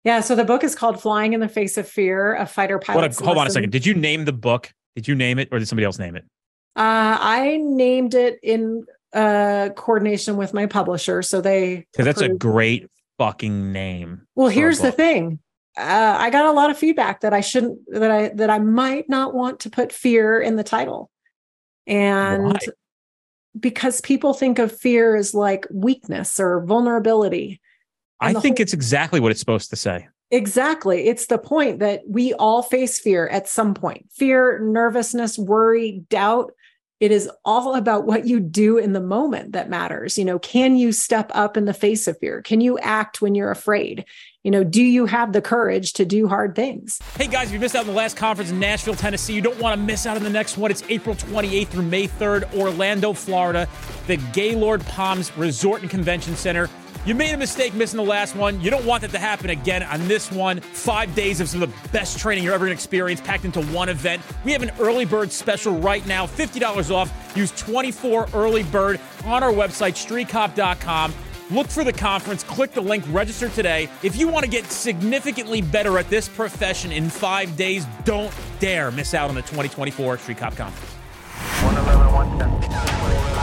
Yeah. So the book is called Flying in the Face of Fear, a fighter pilot's Hold on a lesson. second. Did you name the book? Did you name it or did somebody else name it? I named it in coordination with my publisher. So they Because that's a approved. great fucking name. Well, for a here's the book. thing. I got a lot of feedback that I might not want to put fear in the title. And Why? because people think of fear as like weakness or vulnerability. I think it's exactly what it's supposed to say. Exactly. It's the point that we all face fear at some point. Fear, nervousness, worry, doubt. It is all about what you do in the moment that matters. Can you step up in the face of fear? Can you act when you're afraid? Do you have the courage to do hard things? Hey guys, if you missed out on the last conference in Nashville, Tennessee, you don't want to miss out on the next one. It's April 28th through May 3rd, Orlando, Florida, the Gaylord Palms Resort and Convention Center. You made a mistake missing the last one. You don't want that to happen again on this one. 5 days of some of the best training you're ever going to experience packed into one event. We have an early bird special right now, $50 off. Use 24 early bird on our website, streetcop.com. Look for the conference, click the link, register today. If you want to get significantly better at this profession in 5 days, don't dare miss out on the 2024 Street Cop Conference. 111, 110.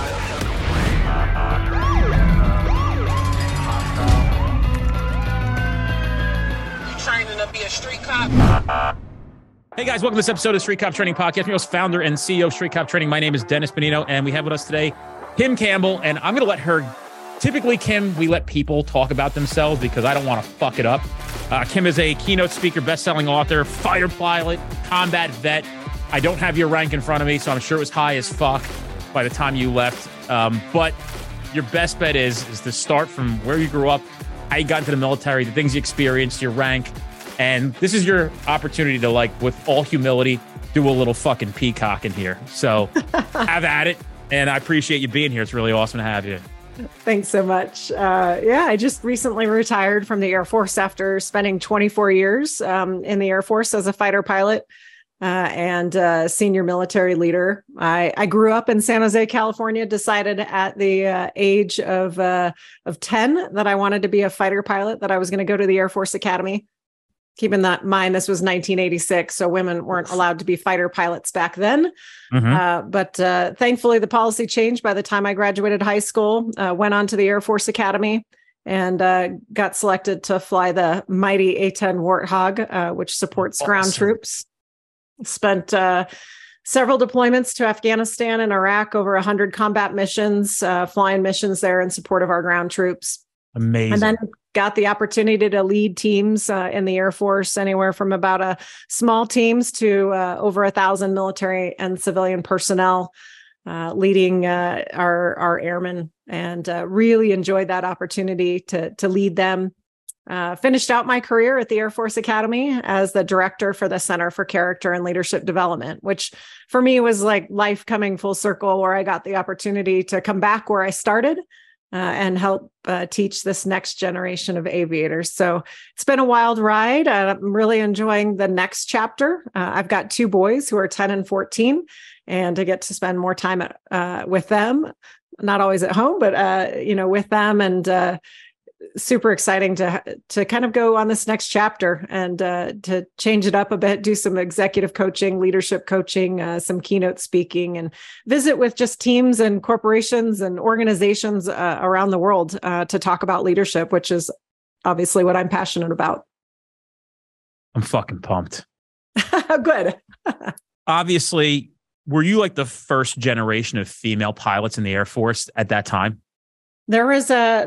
Training to be a street cop. Hey guys, welcome to this episode of Street Cop Training Podcast. I'm your host, founder and CEO of Street Cop Training. My name is Dennis Benino, and we have with us today Kim Campbell, and I'm going to let her. Typically, Kim, we let people talk about themselves because I don't want to fuck it up. Kim is a keynote speaker, best-selling author, fighter pilot, combat vet. I don't have your rank in front of me, so I'm sure it was high as fuck by the time you left. But your best bet is to start from where you grew up, how you got into the military, the things you experienced, your rank. And this is your opportunity to, like, with all humility, do a little fucking peacock in here. So have at it. And I appreciate you being here. It's really awesome to have you. Thanks so much. I just recently retired from the Air Force after spending 24 years in the Air Force as a fighter pilot and senior military leader. I grew up in San Jose, California, decided at the age of 10 that I wanted to be a fighter pilot, that I was going to go to the Air Force Academy. Keeping that in mind, this was 1986, so women weren't allowed to be fighter pilots back then. But thankfully, the policy changed by the time I graduated high school, went on to the Air Force Academy, and got selected to fly the mighty A-10 Warthog, which supports ground troops. Spent several deployments to Afghanistan and Iraq, over 100 combat missions, flying missions there in support of our ground troops. Amazing. And then got the opportunity to lead teams in the Air Force, anywhere from about small teams to over 1,000 military and civilian personnel, leading our airmen, and really enjoyed that opportunity to lead them. Finished out my career at the Air Force Academy as the director for the Center for Character and Leadership Development, which for me was like life coming full circle, where I got the opportunity to come back where I started and help teach this next generation of aviators. So it's been a wild ride. I'm really enjoying the next chapter. I've got 2 boys who are 10 and 14, and I get to spend more time with them, not always at home, but with them, and super exciting to kind of go on this next chapter and to change it up a bit, do some executive coaching, leadership coaching, some keynote speaking, and visit with just teams and corporations and organizations around the world to talk about leadership, which is obviously what I'm passionate about. I'm fucking pumped. Good. Obviously, were you like the first generation of female pilots in the Air Force at that time? There was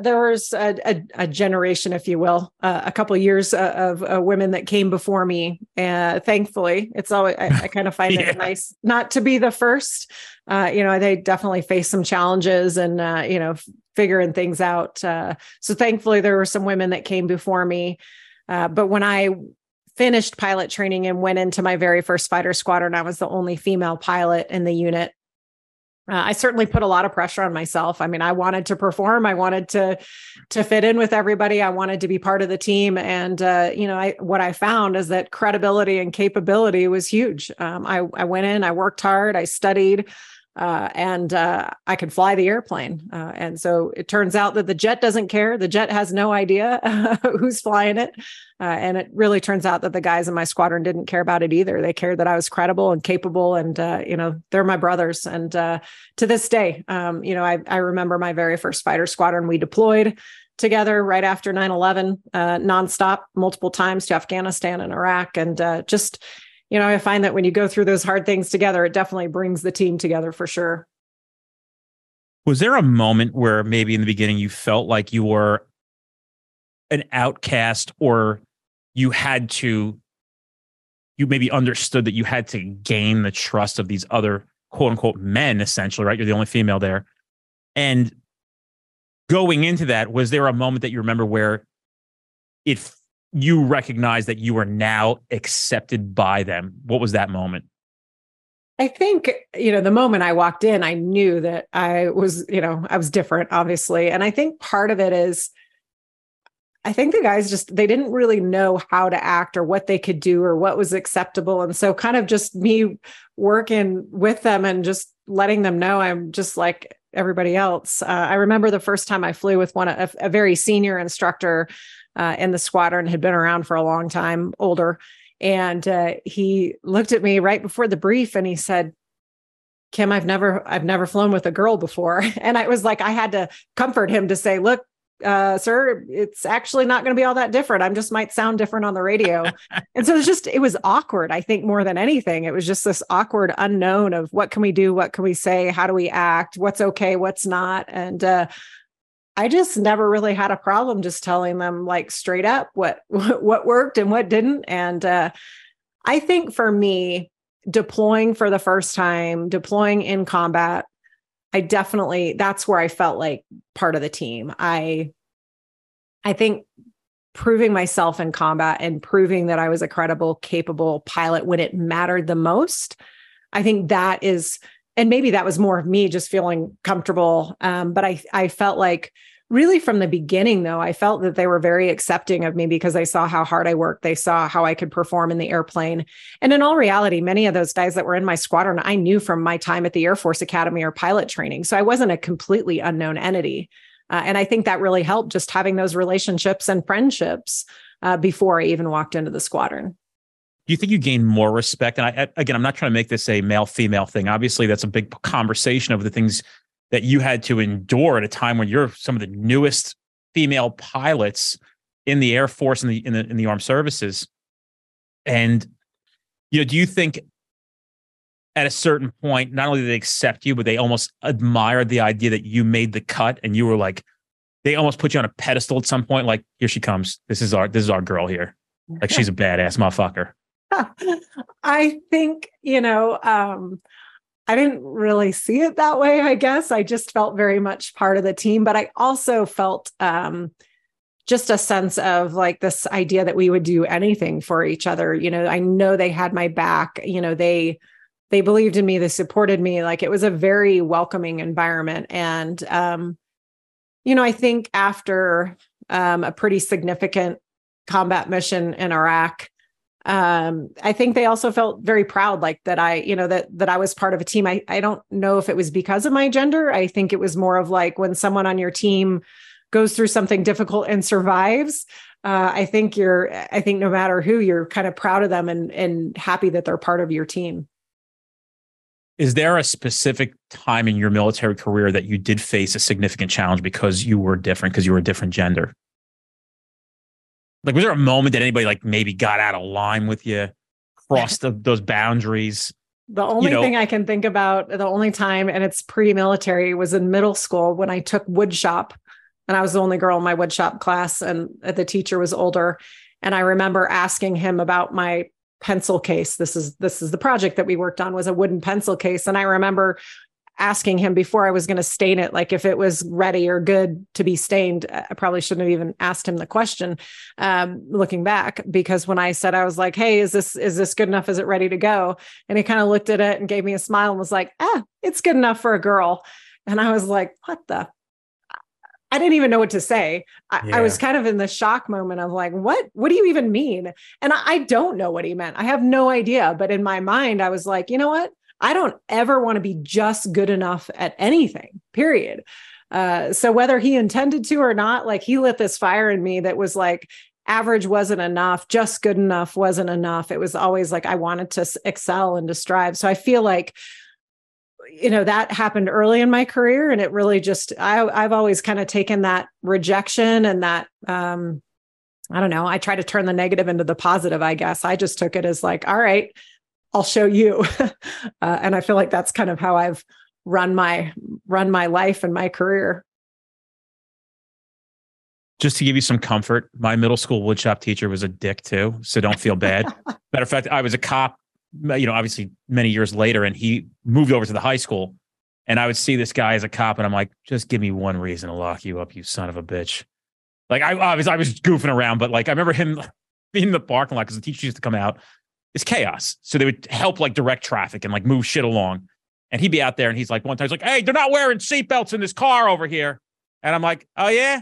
a generation, if you will, a couple of years of women that came before me. Thankfully, it's always I kind of find it nice not to be the first. They definitely face some challenges and figuring things out. So thankfully, there were some women that came before me. But when I finished pilot training and went into my very first fighter squadron, I was the only female pilot in the unit. I certainly put a lot of pressure on myself. I mean, I wanted to perform. I wanted to fit in with everybody. I wanted to be part of the team. And, what I found is that credibility and capability was huge. I went in, I worked hard, I studied, and I could fly the airplane. And so it turns out that the jet doesn't care. The jet has no idea who's flying it. And it really turns out that the guys in my squadron didn't care about it either. They cared that I was credible and capable, and they're my brothers. And to this day, I remember my very first fighter squadron. We deployed together right after 9/11, nonstop, multiple times to Afghanistan and Iraq. And I find that when you go through those hard things together, it definitely brings the team together for sure. Was there a moment where maybe in the beginning you felt like you were an outcast, or you maybe understood that you had to gain the trust of these other quote unquote men, essentially, right? You're the only female there. And going into that, was there a moment that you remember where you recognized that you were now accepted by them? What was that moment? I think, the moment I walked in, I knew that I was different, obviously. And I think part of it is, I think the guys they didn't really know how to act or what they could do or what was acceptable. And so kind of just me working with them and just letting them know I'm just like everybody else. I remember the first time I flew with a very senior instructor in the squadron, had been around for a long time, older. And he looked at me right before the brief and he said, "Kim, I've never flown with a girl before." And I was like, I had to comfort him to say, "Look, sir, it's actually not going to be all that different. I just might sound different on the radio." And so it was awkward. I think more than anything, it was just this awkward unknown of what can we do? What can we say? How do we act? What's okay? What's not? And I just never really had a problem just telling them like straight up what worked and what didn't. And I think for me, deploying for the first time, deploying in combat, that's where I felt like part of the team. I think proving myself in combat and proving that I was a credible, capable pilot when it mattered the most, I think that is, and maybe that was more of me just feeling comfortable. But I felt like really from the beginning, though, I felt that they were very accepting of me because they saw how hard I worked. They saw how I could perform in the airplane. And in all reality, many of those guys that were in my squadron, I knew from my time at the Air Force Academy or pilot training. So I wasn't a completely unknown entity. And I think that really helped, just having those relationships and friendships before I even walked into the squadron. Do you think you gain more respect? And I'm not trying to make this a male-female thing. Obviously, that's a big conversation of the things that you had to endure at a time when you're some of the newest female pilots in the Air Force and in the armed services. And do you think at a certain point, not only did they accept you, but they almost admired the idea that you made the cut, and you were like, they almost put you on a pedestal at some point, like, here she comes. This is our girl here. Like, she's a badass motherfucker. I think, I didn't really see it that way, I guess. I just felt very much part of the team, but I also felt just a sense of like this idea that we would do anything for each other. I know they had my back. They believed in me. They supported me. Like, it was a very welcoming environment. And, I think after a pretty significant combat mission in Iraq, I think they also felt very proud, like that that I was part of a team. I don't know if it was because of my gender. I think it was more of like when someone on your team goes through something difficult and survives. I think no matter who, you're kind of proud of them and happy that they're part of your team. Is there a specific time in your military career that you did face a significant challenge because you were different, because you were a different gender? Like, was there a moment that anybody like maybe got out of line with you, crossed those boundaries? The only thing I can think about, the only time, and it's pre-military, was in middle school when I took wood shop, and I was the only girl in my wood shop class, and the teacher was older. And I remember asking him about my pencil case. This is the project that we worked on, was a wooden pencil case. And I remember asking him before I was going to stain it, like if it was ready or good to be stained. I probably shouldn't have even asked him the question, looking back, because when I said, I was like, "Hey, is this good enough? Is it ready to go?" And he kind of looked at it and gave me a smile and was like, "It's good enough for a girl." And I was like, what the? I didn't even know what to say. I was kind of in the shock moment of like, what do you even mean? And I don't know what he meant. I have no idea. But in my mind, I was like, you know what? I don't ever want to be just good enough at anything, period. So whether he intended to or not, like he lit this fire in me that was like, average wasn't enough, just good enough wasn't enough. It was always like, I wanted to excel and to strive. So I feel like, that happened early in my career, and it really just, I've always kind of taken that rejection and that, I don't know, I try to turn the negative into the positive, I guess. I just took it as like, all right, I'll show you. And I feel like that's kind of how I've run my life and my career. Just to give you some comfort, my middle school woodshop teacher was a dick too, so don't feel bad. Matter of fact, I was a cop, obviously many years later, and he moved over to the high school, and I would see this guy as a cop, and I'm like, just give me one reason to lock you up, you son of a bitch. Like I was goofing around, but like I remember him being in the parking lot because the teacher used to come out. It's chaos, so they would help like direct traffic and like move shit along. And he'd be out there, and he's like, one time he's like, "Hey, they're not wearing seatbelts in this car over here," and I'm like, "Oh yeah,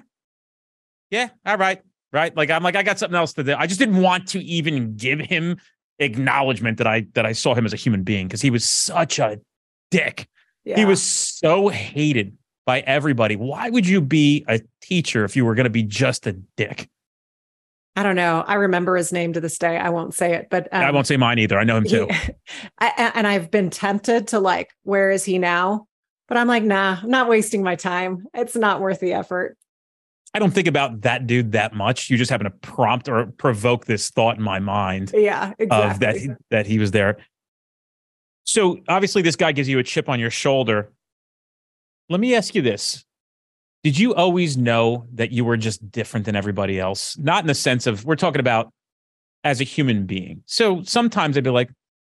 all right." Like I'm like, I got something else to do. I just didn't want to even give him acknowledgement that I saw him as a human being, because he was such a dick. Yeah. He was so hated by everybody. Why would you be a teacher if you were going to be just a dick? I don't know. I remember his name to this day. I won't say it, but I won't say mine either. I know him too. And I've been tempted to like, where is he now? But I'm like, nah, I'm not wasting my time. It's not worth the effort. I don't think about that dude that much. You just happen to prompt or provoke this thought in my mind. Yeah, exactly. Of that he was there. So obviously this guy gives you a chip on your shoulder. Let me ask you this. Did you always know that you were just different than everybody else? Not in the sense of, we're talking about as a human being. So sometimes I'd be like,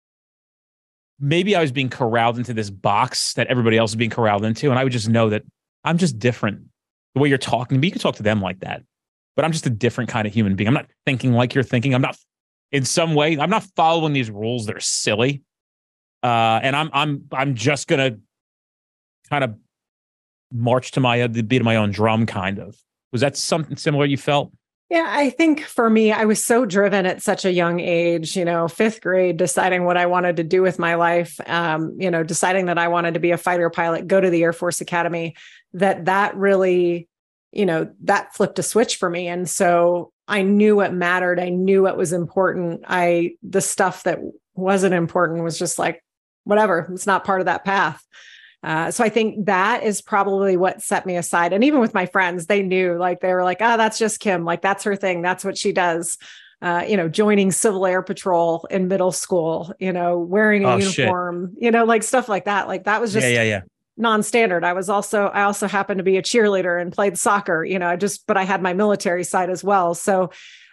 maybe I was being corralled into this box that everybody else is being corralled into. And I would just know that I'm just different. The way you're talking to me, you can talk to them like that, but I'm just a different kind of human being. I'm not thinking like you're thinking. I'm not, in some way, I'm not following these rules that are silly. And I'm just gonna kind of march to the beat of my own drum, kind of. Was that something similar you felt? Yeah, I think for me, I was so driven at such a young age, fifth grade, deciding what I wanted to do with my life, deciding that I wanted to be a fighter pilot, go to the Air Force Academy, that really, that flipped a switch for me. And so I knew what mattered. I knew what was important. The stuff that wasn't important was just like, whatever, it's not part of that path. So I think that is probably what set me aside. And even with my friends, they knew, like, they were like, oh, that's just Kim. Like, that's her thing. That's what she does. Joining Civil Air Patrol in middle school, wearing a uniform, like stuff like that. Like that was just non-standard. I also happened to be a cheerleader and played soccer, but I had my military side as well. So,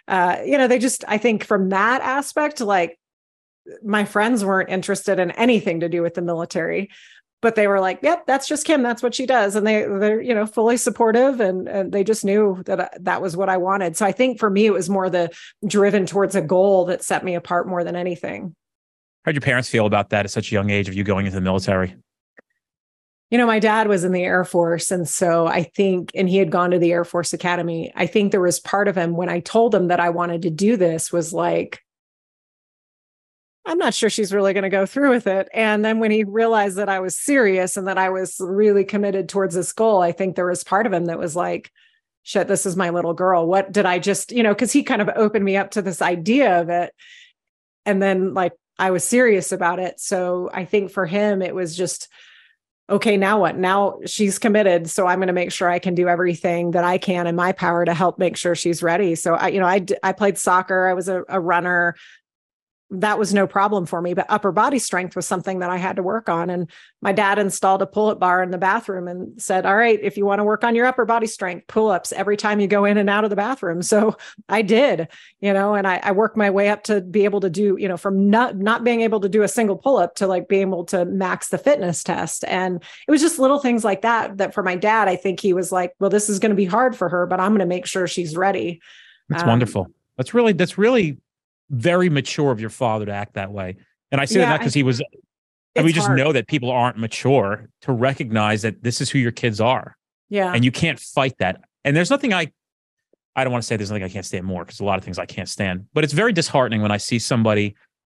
I think from that aspect, like my friends weren't interested in anything to do with the military. But they were like, yep, that's just Kim. That's what she does. And they're fully supportive, and they just knew that that was what I wanted. So I think for me, it was more the driven towards a goal that set me apart more than anything. How'd your parents feel about that at such a young age of you going into the military? My dad was in the Air Force. And so I think, and he had gone to the Air Force Academy. I think there was part of him when I told him that I wanted to do this was like, I'm not sure she's really going to go through with it. And then when he realized that I was serious and that I was really committed towards this goal, I think there was part of him that was like, shit, this is my little girl. What did I just, because he kind of opened me up to this idea of it. And then like, I was serious about it. So I think for him, it was just, okay, now what? Now she's committed. So I'm going to make sure I can do everything that I can in my power to help make sure she's ready. So I played soccer. I was a runner. That was no problem for me, but upper body strength was something that I had to work on. And my dad installed a pull-up bar in the bathroom and said, all right, if you want to work on your upper body strength, pull-ups every time you go in and out of the bathroom. So I did, and I worked my way up to be able to do, from not being able to do a single pull-up to like being able to max the fitness test. And it was just little things like that for my dad, I think he was like, well, this is going to be hard for her, but I'm going to make sure she's ready. That's wonderful. That's really very mature of your father to act that way. And I say that not because he was, and we just know that people aren't mature to recognize that this is who your kids are. Yeah. And you can't fight that. And there's nothing I don't want to say there's nothing I can't stand more, because a lot of things I can't stand, but it's very disheartening when I see somebody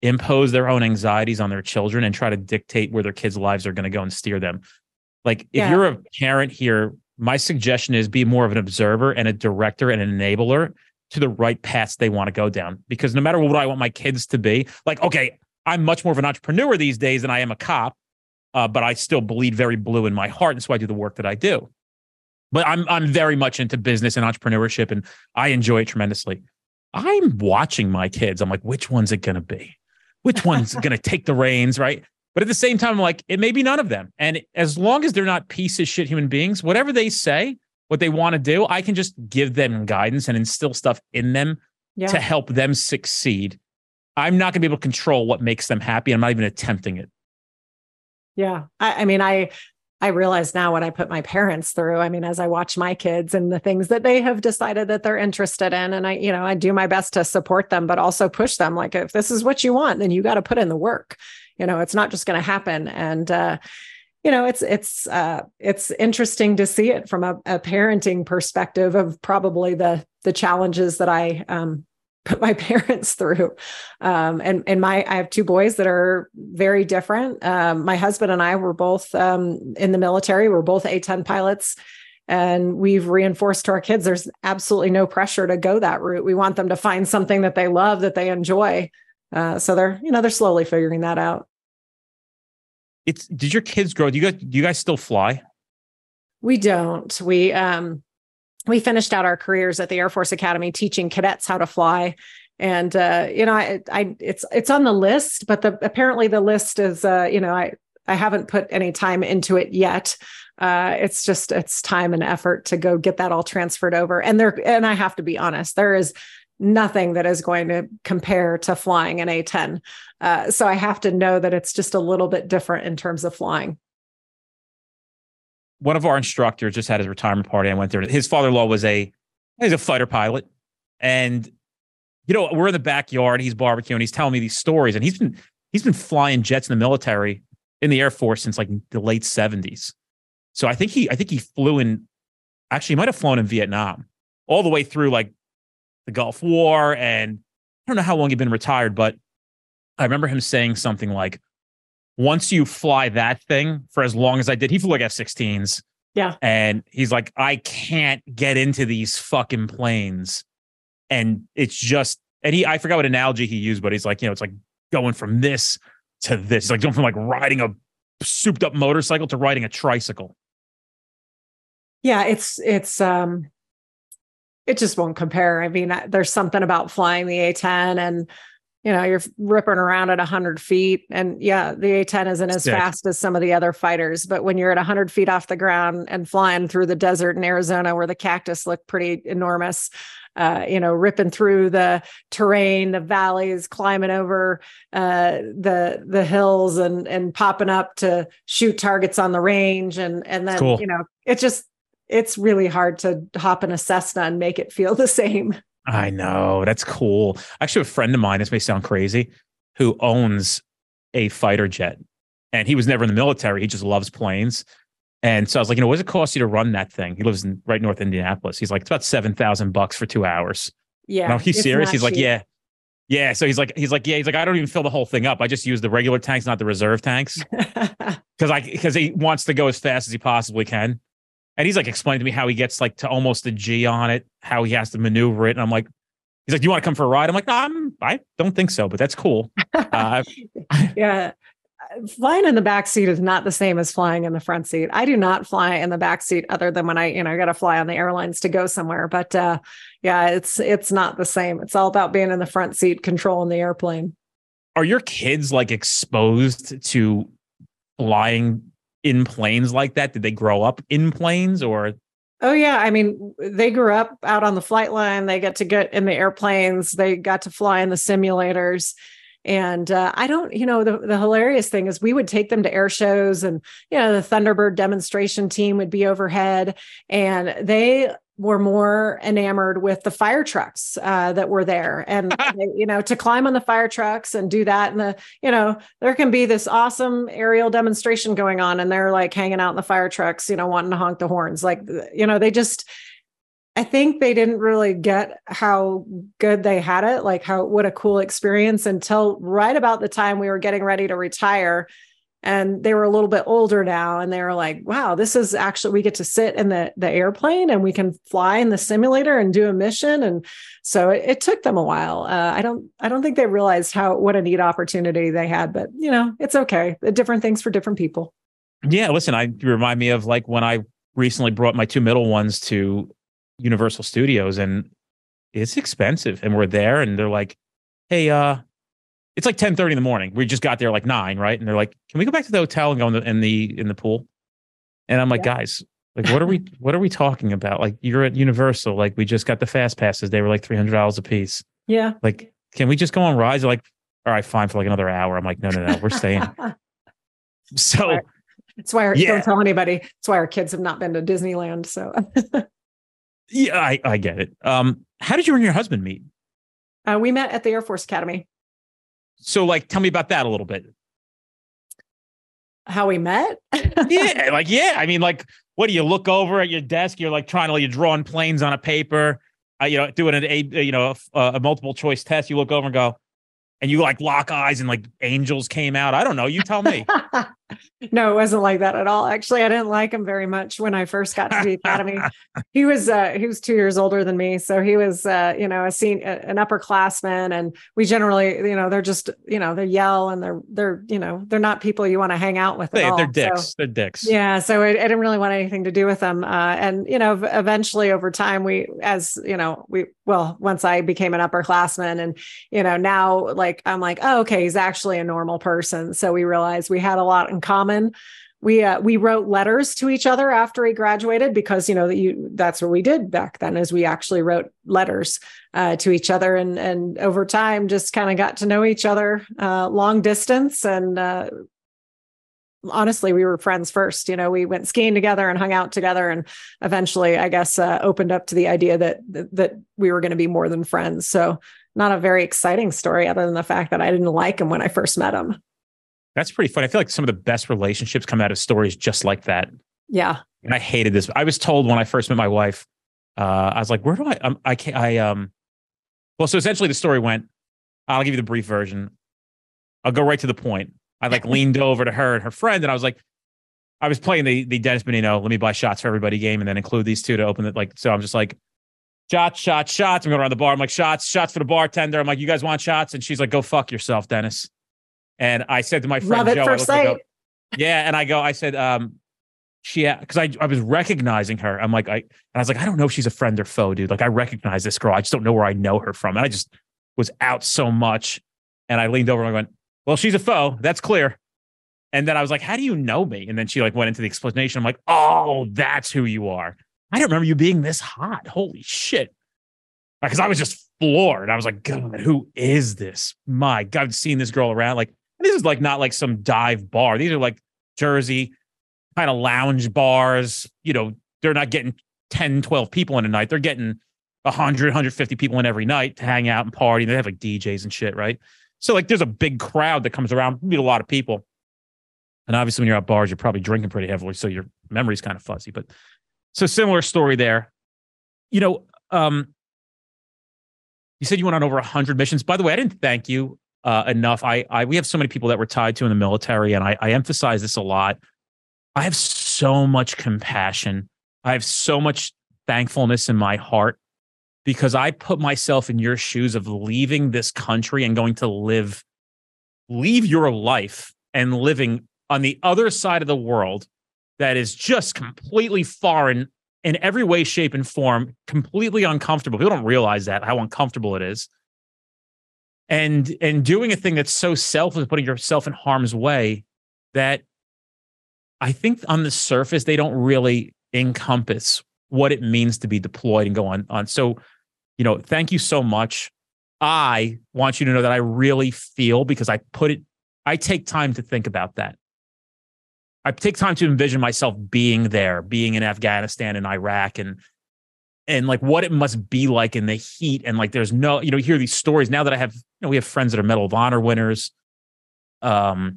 impose their own anxieties on their children and try to dictate where their kids' lives are going to go and steer them. Like if you're a parent here, my suggestion is be more of an observer and a director and an enabler to the right paths they want to go down. Because no matter what I want my kids to be, like, okay, I'm much more of an entrepreneur these days than I am a cop, but I still bleed very blue in my heart. And so I do the work that I do. But I'm very much into business and entrepreneurship, and I enjoy it tremendously. I'm watching my kids. I'm like, which one's it going to be? Which one's going to take the reins, right? But at the same time, I'm like, it may be none of them. And as long as they're not piece of shit human beings, whatever they say, what they want to do, I can just give them guidance and instill stuff in them to help them succeed. I'm not going to be able to control what makes them happy. I'm not even attempting it. Yeah. I mean, I realize now what I put my parents through. I mean, as I watch my kids and the things that they have decided that they're interested in, and I do my best to support them, but also push them. Like, if this is what you want, then you got to put in the work. It's not just going to happen. And, it's interesting to see it from a parenting perspective of probably the challenges that I, put my parents through. I have two boys that are very different. My husband and I were both in the military. We're both A-10 pilots, and we've reinforced to our kids, there's absolutely no pressure to go that route. We want them to find something that they love, that they enjoy. So they're slowly figuring that out. Did your kids grow? Do you guys still fly? We don't. We finished out our careers at the Air Force Academy teaching cadets how to fly. And, it's on the list, but apparently the list is, I haven't put any time into it yet. It's time and effort to go get that all transferred over. And I have to be honest, there is nothing that is going to compare to flying an A-10. So I have to know that it's just a little bit different in terms of flying. One of our instructors just had his retirement party. I went there. His father-in-law he's a fighter pilot. And, we're in the backyard, he's barbecuing, he's telling me these stories. And he's been flying jets in the military, in the Air Force, since like the late 70s. So I think he flew in, actually he might've flown in Vietnam all the way through like the Gulf War. And I don't know how long he'd been retired, but I remember him saying something like, once you fly that thing for as long as I did, he flew like F-16s. Yeah. And he's like, I can't get into these fucking planes. And it's just, I forgot what analogy he used, but he's like, it's like going from this to this. It's like going from like riding a souped up motorcycle to riding a tricycle. Yeah. It just won't compare. I mean, there's something about flying the A-10 and, you're ripping around at 100 feet. And yeah, the A-10 isn't as fast as some of the other fighters, but when you're at 100 feet off the ground and flying through the desert in Arizona where the cactus look pretty enormous, ripping through the terrain, the valleys, climbing over the hills and popping up to shoot targets on the range. And then, cool. It's really hard to hop in a Cessna and make it feel the same. I know. That's cool. Actually, a friend of mine, this may sound crazy, who owns a fighter jet, and he was never in the military. He just loves planes. And so I was like, what does it cost you to run that thing? He lives in right north Indianapolis. He's like, it's about $7,000 for 2 hours. Yeah. No, he's serious. He's like, yeah. Yeah. So he's like, I don't even fill the whole thing up. I just use the regular tanks, not the reserve tanks. Because he wants to go as fast as he possibly can. And he's like explaining to me how he gets like to almost a G on it, how he has to maneuver it. And I'm like, he's like, do you want to come for a ride? I'm like, no, I don't think so, but that's cool. Yeah. Flying in the back seat is not the same as flying in the front seat. I do not fly in the back seat other than when I got to fly on the airlines to go somewhere. But yeah, it's not the same. It's all about being in the front seat, controlling the airplane. Are your kids like exposed to flying in planes like that? Did they grow up in planes or? Oh yeah. I mean, they grew up out on the flight line. They get in the airplanes. They got to fly in the simulators. And I don't, the hilarious thing is we would take them to air shows and, the Thunderbird demonstration team would be overhead and they were more enamored with the fire trucks that were there and, to climb on the fire trucks and do that. And there can be this awesome aerial demonstration going on and they're like hanging out in the fire trucks, wanting to honk the horns. Like, I think they didn't really get how good they had it, like what a cool experience until right about the time we were getting ready to retire. And they were a little bit older now. And they were like, wow, this is actually, we get to sit in the airplane and we can fly in the simulator and do a mission. And so it took them a while. I don't think they realized what a neat opportunity they had, but it's okay. Different things for different people. Yeah. Listen, you remind me of like when I recently brought my two middle ones to Universal Studios, and it's expensive. And we're there and they're like, hey, it's like 10:30 in the morning. We just got there like 9, right? And they're like, can we go back to the hotel and go in the pool? And I'm like, guys, like, what are we talking about? Like, you're at Universal. Like, we just got the fast passes. They were like $300 a piece. Yeah. Like, can we just go on rides? They're like, all right, fine, for like another hour. I'm like, no, we're staying. So it's why don't tell anybody. It's why our kids have not been to Disneyland. So yeah, I get it. How did you and your husband meet? We met at the Air Force Academy. So, like, tell me about that a little bit. How we met? Yeah. I mean, like, what do you look over at your desk? You're like you're drawing planes on a paper, doing a multiple choice test. You look over and go, and you like lock eyes and like angels came out. I don't know. You tell me. No, it wasn't like that at all. Actually, I didn't like him very much when I first got to the academy. He was 2 years older than me. So he was, an upperclassman. And we generally, they're just, they yell and they're not people you want to hang out with at all. They're dicks. So, they're dicks. Yeah. So I didn't really want anything to do with them. And eventually over time, once I became an upperclassman and, now like, I'm like, oh, okay, he's actually a normal person. So we realized we had a lot in common. We wrote letters to each other after he graduated because, that's what we did back then is we actually wrote letters to each other and over time just kind of got to know each other long distance. And honestly, we were friends first. We went skiing together and hung out together and eventually, I guess, opened up to the idea that we were going to be more than friends. So not a very exciting story other than the fact that I didn't like him when I first met him. That's pretty funny. I feel like some of the best relationships come out of stories just like that. Yeah. And I hated this. I was told when I first met my wife, I was like, where do well, so essentially the story went, I'll give you the brief version. I'll go right to the point. I like leaned over to her and her friend. And I was like, I was playing the Dennis Benigno, let me buy shots for everybody game and then include these two to open it. Like, so I'm just like, shots. I'm going around the bar. I'm like, shots for the bartender. I'm like, you guys want shots? And she's like, go fuck yourself, Dennis. And I said to my friend Joe, because I said, because I was recognizing her. I'm like, I was like, I don't know if she's a friend or foe, dude. Like, I recognize this girl. I just don't know where I know her from. And I just was out so much. And I leaned over and I went, well, she's a foe. That's clear. And then I was like, how do you know me? And then she like went into the explanation. I'm like, oh, that's who you are. I don't remember you being this hot. Holy shit. Because I was just floored. I was like, God, who is this? My God, I've seen this girl around. Like, this is like not like some dive bar. These are like Jersey kind of lounge bars. They're not getting 10, 12 people in a night. They're getting 100, 150 people in every night to hang out and party. They have like DJs and shit, right? So like there's a big crowd that comes around, meet a lot of people. And obviously when you're at bars, you're probably drinking pretty heavily. So your memory's kind of fuzzy. But so similar story there. You said you went on over 100 missions. By the way, I didn't thank you enough. We have so many people that we're tied to in the military, and I emphasize this a lot. I have so much compassion. I have so much thankfulness in my heart because I put myself in your shoes of leaving this country and going to leave your life and living on the other side of the world that is just completely foreign in every way, shape, and form, completely uncomfortable. People don't realize that, how uncomfortable it is. And doing a thing that's so selfless, putting yourself in harm's way, that I think on the surface, they don't really encompass what it means to be deployed and go on. So, thank you so much. I want you to know that I really feel, because I take time to think about that. I take time to envision myself being there, being in Afghanistan and Iraq and like what it must be like in the heat. And like, there's no, you hear these stories now that I have, we have friends that are Medal of Honor winners. Not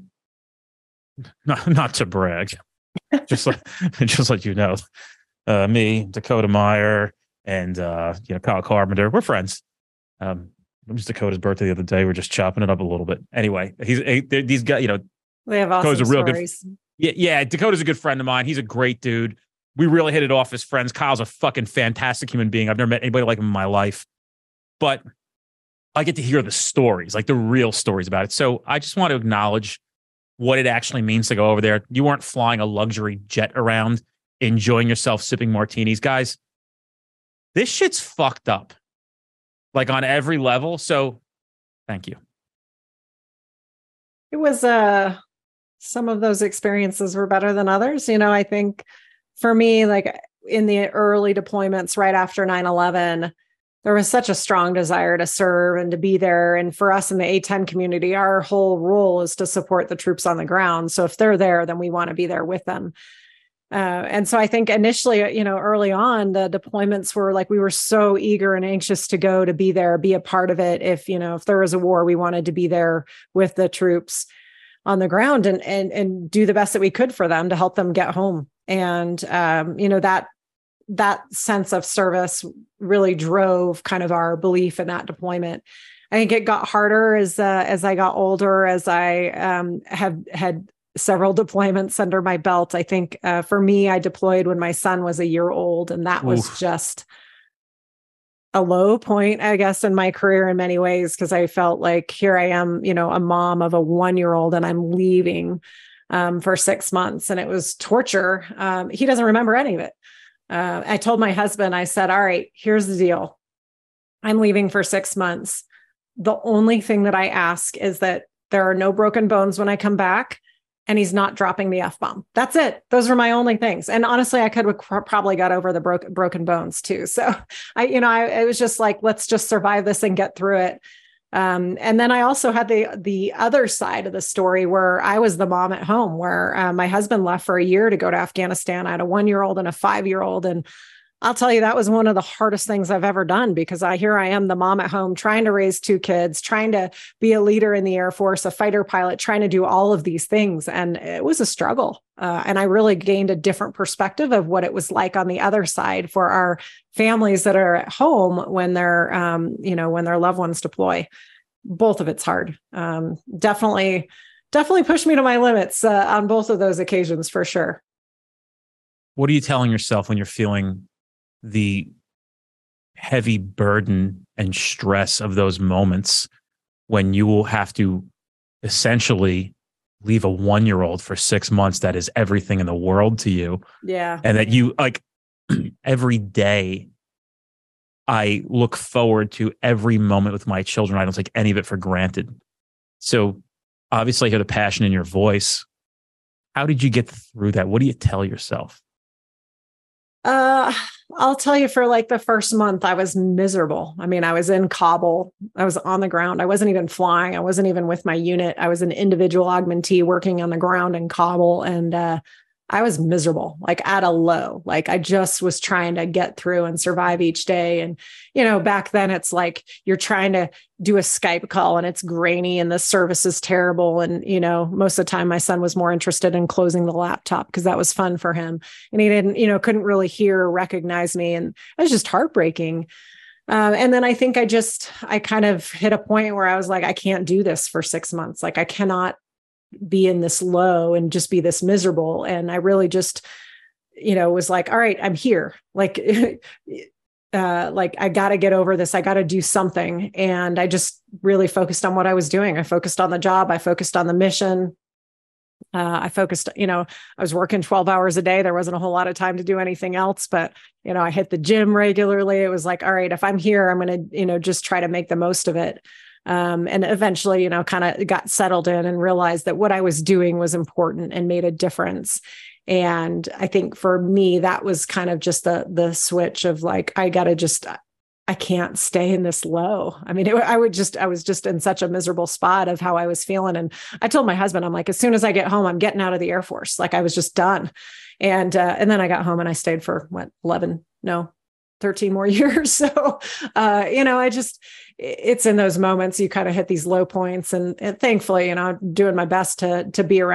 to brag, just let you know, me, Dakota Meyer, and Kyle Carpenter. We're friends. It was Dakota's birthday the other day. We're just chopping it up a little bit. Anyway, these guys, they have awesome Dakota's a real stories. good. Yeah. Dakota's a good friend of mine. He's a great dude. We really hit it off as friends. Kyle's a fucking fantastic human being. I've never met anybody like him in my life, but I get to hear the stories, like the real stories about it. So I just want to acknowledge what it actually means to go over there. You weren't flying a luxury jet around, enjoying yourself, sipping martinis. Guys, this shit's fucked up, like on every level. So thank you. It was some of those experiences were better than others. I think for me, like in the early deployments right after 9/11, there was such a strong desire to serve and to be there. And for us in the A-10 community, our whole role is to support the troops on the ground. So if they're there, then we want to be there with them. And so I think initially, early on, the deployments were like, we were so eager and anxious to go, to be there, be a part of it. If there was a war, we wanted to be there with the troops on the ground and do the best that we could for them to help them get home. And, that sense of service really drove kind of our belief in that deployment. I think it got harder as I got older, as I have had several deployments under my belt. I think for me, I deployed when my son was a year old, and that was just a low point, I guess, in my career in many ways, because I felt like here I am, a mom of a 1-year-old, and I'm leaving for 6 months, and it was torture. He doesn't remember any of it. I told my husband, I said, all right, here's the deal. I'm leaving for 6 months. The only thing that I ask is that there are no broken bones when I come back, and he's not dropping the F-bomb. That's it. Those were my only things. And honestly, I could have probably got over the broken bones too. So I was just like, let's just survive this and get through it. And then I also had the other side of the story where I was the mom at home, where my husband left for a year to go to Afghanistan. I had a 1-year-old and a 5-year-old. And I'll tell you, that was one of the hardest things I've ever done, because here I am, the mom at home, trying to raise 2 kids, trying to be a leader in the Air Force, a fighter pilot, trying to do all of these things. And it was a struggle. And I really gained a different perspective of what it was like on the other side for our families that are at home when their loved ones deploy. Both of it's hard. Definitely pushed me to my limits on both of those occasions, for sure. What are you telling yourself when you're feeling the heavy burden and stress of those moments, when you will have to essentially leave a 1-year-old for 6 months that is everything in the world to you? Yeah. And that you, like, every day I look forward to every moment with my children. I don't take any of it for granted. So obviously I hear the passion in your voice. How did you get through that? What do you tell yourself? I'll tell you, for like the first month, I was miserable. I mean, I was in Kabul. I was on the ground. I wasn't even flying. I wasn't even with my unit. I was an individual augmentee working on the ground in Kabul. And I was miserable, like at a low. Like I just was trying to get through and survive each day. And, back then it's like you're trying to do a Skype call and it's grainy and the service is terrible. And, most of the time my son was more interested in closing the laptop because that was fun for him. And he didn't, couldn't really hear or recognize me. And it was just heartbreaking. And then I think I kind of hit a point where I was like, I can't do this for 6 months. Like I cannot be in this low and just be this miserable. And I really just, was like, all right, I'm here. Like, I got to get over this. I got to do something. And I just really focused on what I was doing. I focused on the job. I focused on the mission. I focused, I was working 12 hours a day. There wasn't a whole lot of time to do anything else, but, I hit the gym regularly. It was like, all right, if I'm here, I'm going to, just try to make the most of it. And eventually, kind of got settled in and realized that what I was doing was important and made a difference. And I think for me, that was kind of just the switch of like, I can't stay in this low. I mean, I was just in such a miserable spot of how I was feeling. And I told my husband, I'm like, as soon as I get home, I'm getting out of the Air Force. Like I was just done. And then I got home and I stayed for 13 more years. So, it's in those moments you kind of hit these low points and thankfully, I'm doing my best to be around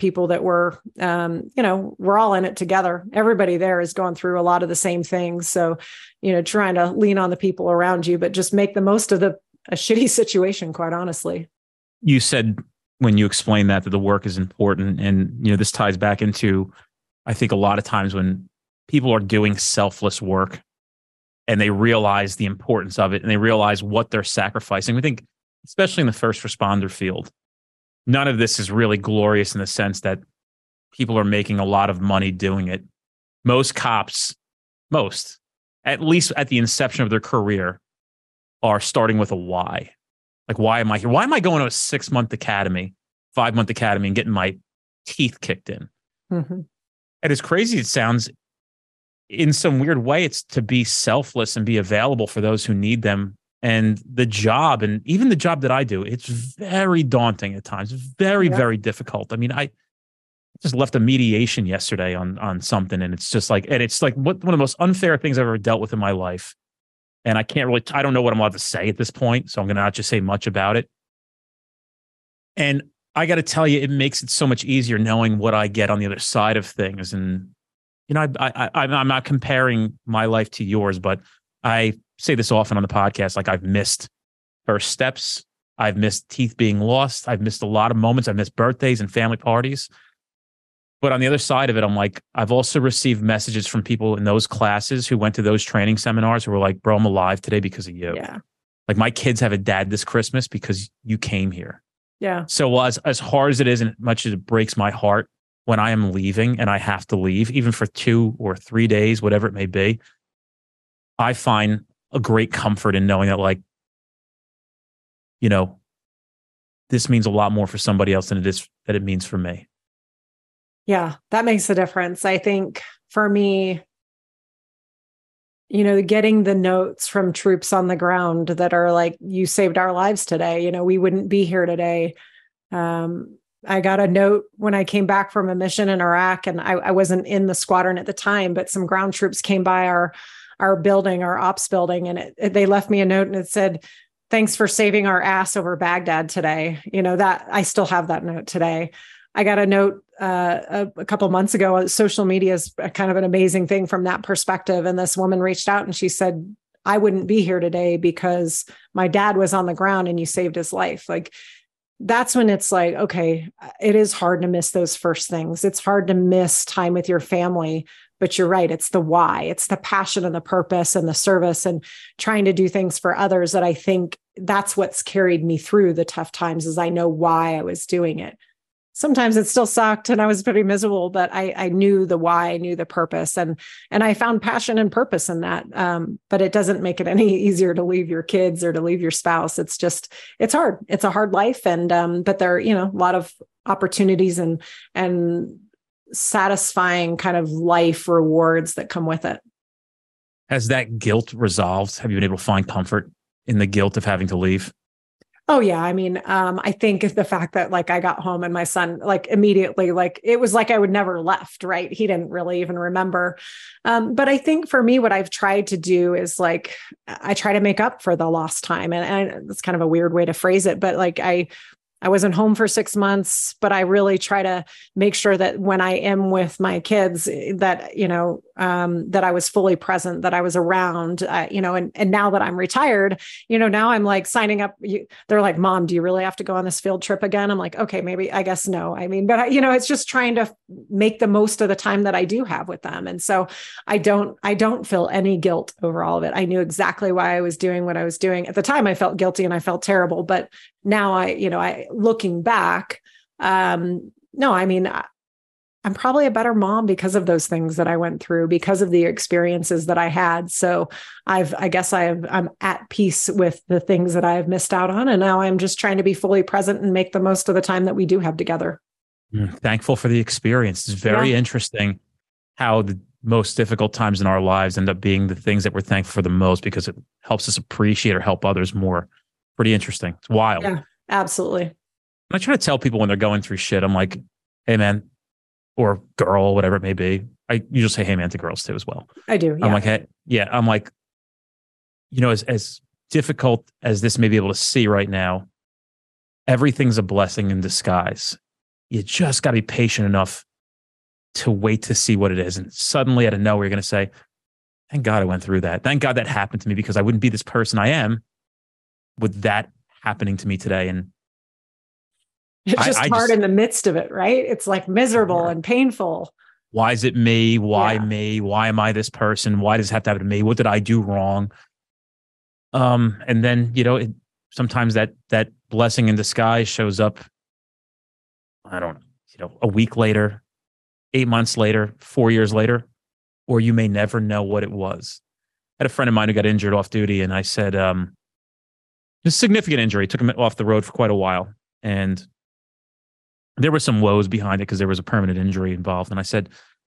people that were, we're all in it together. Everybody there is going through a lot of the same things. So, trying to lean on the people around you, but just make the most of a shitty situation, quite honestly. You said when you explained that the work is important. And, this ties back into, I think a lot of times when people are doing selfless work and they realize the importance of it and they realize what they're sacrificing. We think, especially in the first responder field, none of this is really glorious in the sense that people are making a lot of money doing it. Most cops, at least at the inception of their career, are starting with a why. Like, why am I here? Why am I going to a 6-month academy, 5-month academy and getting my teeth kicked in? Mm-hmm. And as crazy as it sounds, in some weird way, it's to be selfless and be available for those who need them. And the job, and even the job that I do, it's very daunting at times, very, very difficult. I mean, I just left a mediation yesterday on something, and it's like one of the most unfair things I've ever dealt with in my life. And I don't know what I'm allowed to say at this point, so I'm going to not just say much about it. And I got to tell you, it makes it so much easier knowing what I get on the other side of things. And, I'm not comparing my life to yours, but I say this often on the podcast, like I've missed first steps. I've missed teeth being lost. I've missed a lot of moments. I've missed birthdays and family parties. But on the other side of it, I'm like, I've also received messages from people in those classes who went to those training seminars who were like, bro, I'm alive today because of you. Yeah. Like, my kids have a dad this Christmas because you came here. Yeah. So as hard as it is, and much as it breaks my heart when I am leaving and I have to leave, even for 2 or 3 days, whatever it may be, I find a great comfort in knowing that, like, this means a lot more for somebody else than it means for me. Yeah, that makes a difference. I think for me, getting the notes from troops on the ground that are like, you saved our lives today. We wouldn't be here today. I got a note when I came back from a mission in Iraq, and I wasn't in the squadron at the time, but some ground troops came by our building, our ops building, and they left me a note, and it said, "Thanks for saving our ass over Baghdad today." That I still have that note today. I got a note a couple months ago. Social media is kind of an amazing thing from that perspective. And this woman reached out and she said, "I wouldn't be here today because my dad was on the ground and you saved his life." Like, that's when it's like, okay, it is hard to miss those first things. It's hard to miss time with your family, but you're right. It's the why, it's the passion and the purpose and the service and trying to do things for others that I think that's what's carried me through the tough times, is I know why I was doing it. Sometimes it still sucked and I was pretty miserable, but I knew the why, I knew the purpose, and I found passion and purpose in that. But it doesn't make it any easier to leave your kids or to leave your spouse. It's hard. It's a hard life. And, but there are, a lot of opportunities and satisfying kind of life rewards that come with it. Has that guilt resolved? Have you been able to find comfort in the guilt of having to leave? Oh yeah. I mean, I think the fact that like I got home and my son, like immediately, like it was like I would never left, right? He didn't really even remember. But I think for me, what I've tried to do is like, I try to make up for the lost time. And it's kind of a weird way to phrase it, but like I wasn't home for 6 months, but I really try to make sure that when I am with my kids that, that I was fully present, that I was around, and now that I'm retired, now I'm like signing up. They're like, "Mom, do you really have to go on this field trip again?" I'm like, okay, maybe, I guess no. I mean, but it's just trying to make the most of the time that I do have with them. And so I don't feel any guilt over all of it. I knew exactly why I was doing what I was doing. At the time, I felt guilty and I felt terrible, but now I looking back, no, I mean, I'm probably a better mom because of those things that I went through, because of the experiences that I had. So I'm at peace with the things that I've missed out on. And now I'm just trying to be fully present and make the most of the time that we do have together. Thankful for the experience. It's very interesting how the most difficult times in our lives end up being the things that we're thankful for the most, because it helps us appreciate or help others more. Pretty interesting. It's wild. Yeah, absolutely. I try to tell people when they're going through shit, I'm like, "Hey man," or "girl," whatever it may be. I usually say "hey man" to girls too as well. I do. Yeah. I'm like, "Hey," I'm like, as difficult as this may be able to see right now, everything's a blessing in disguise. you just got to be patient enough to wait to see what it is. And suddenly out of nowhere, you're going to say, thank God I went through that. Thank God that happened to me, because I wouldn't be this person I am with that happening to me today. And it's just hard in the midst of it, right? It's like miserable and painful. Why is it me? Why me? Why am I this person? Why does it have to happen to me? What did I do wrong? And then, sometimes that blessing in disguise shows up, I don't know, a week later, 8 months later, 4 years later, or you may never know what it was. I had a friend of mine who got injured off duty, and I said, a significant injury, took him off the road for quite a while. And there were some woes behind it because there was a permanent injury involved. And I said,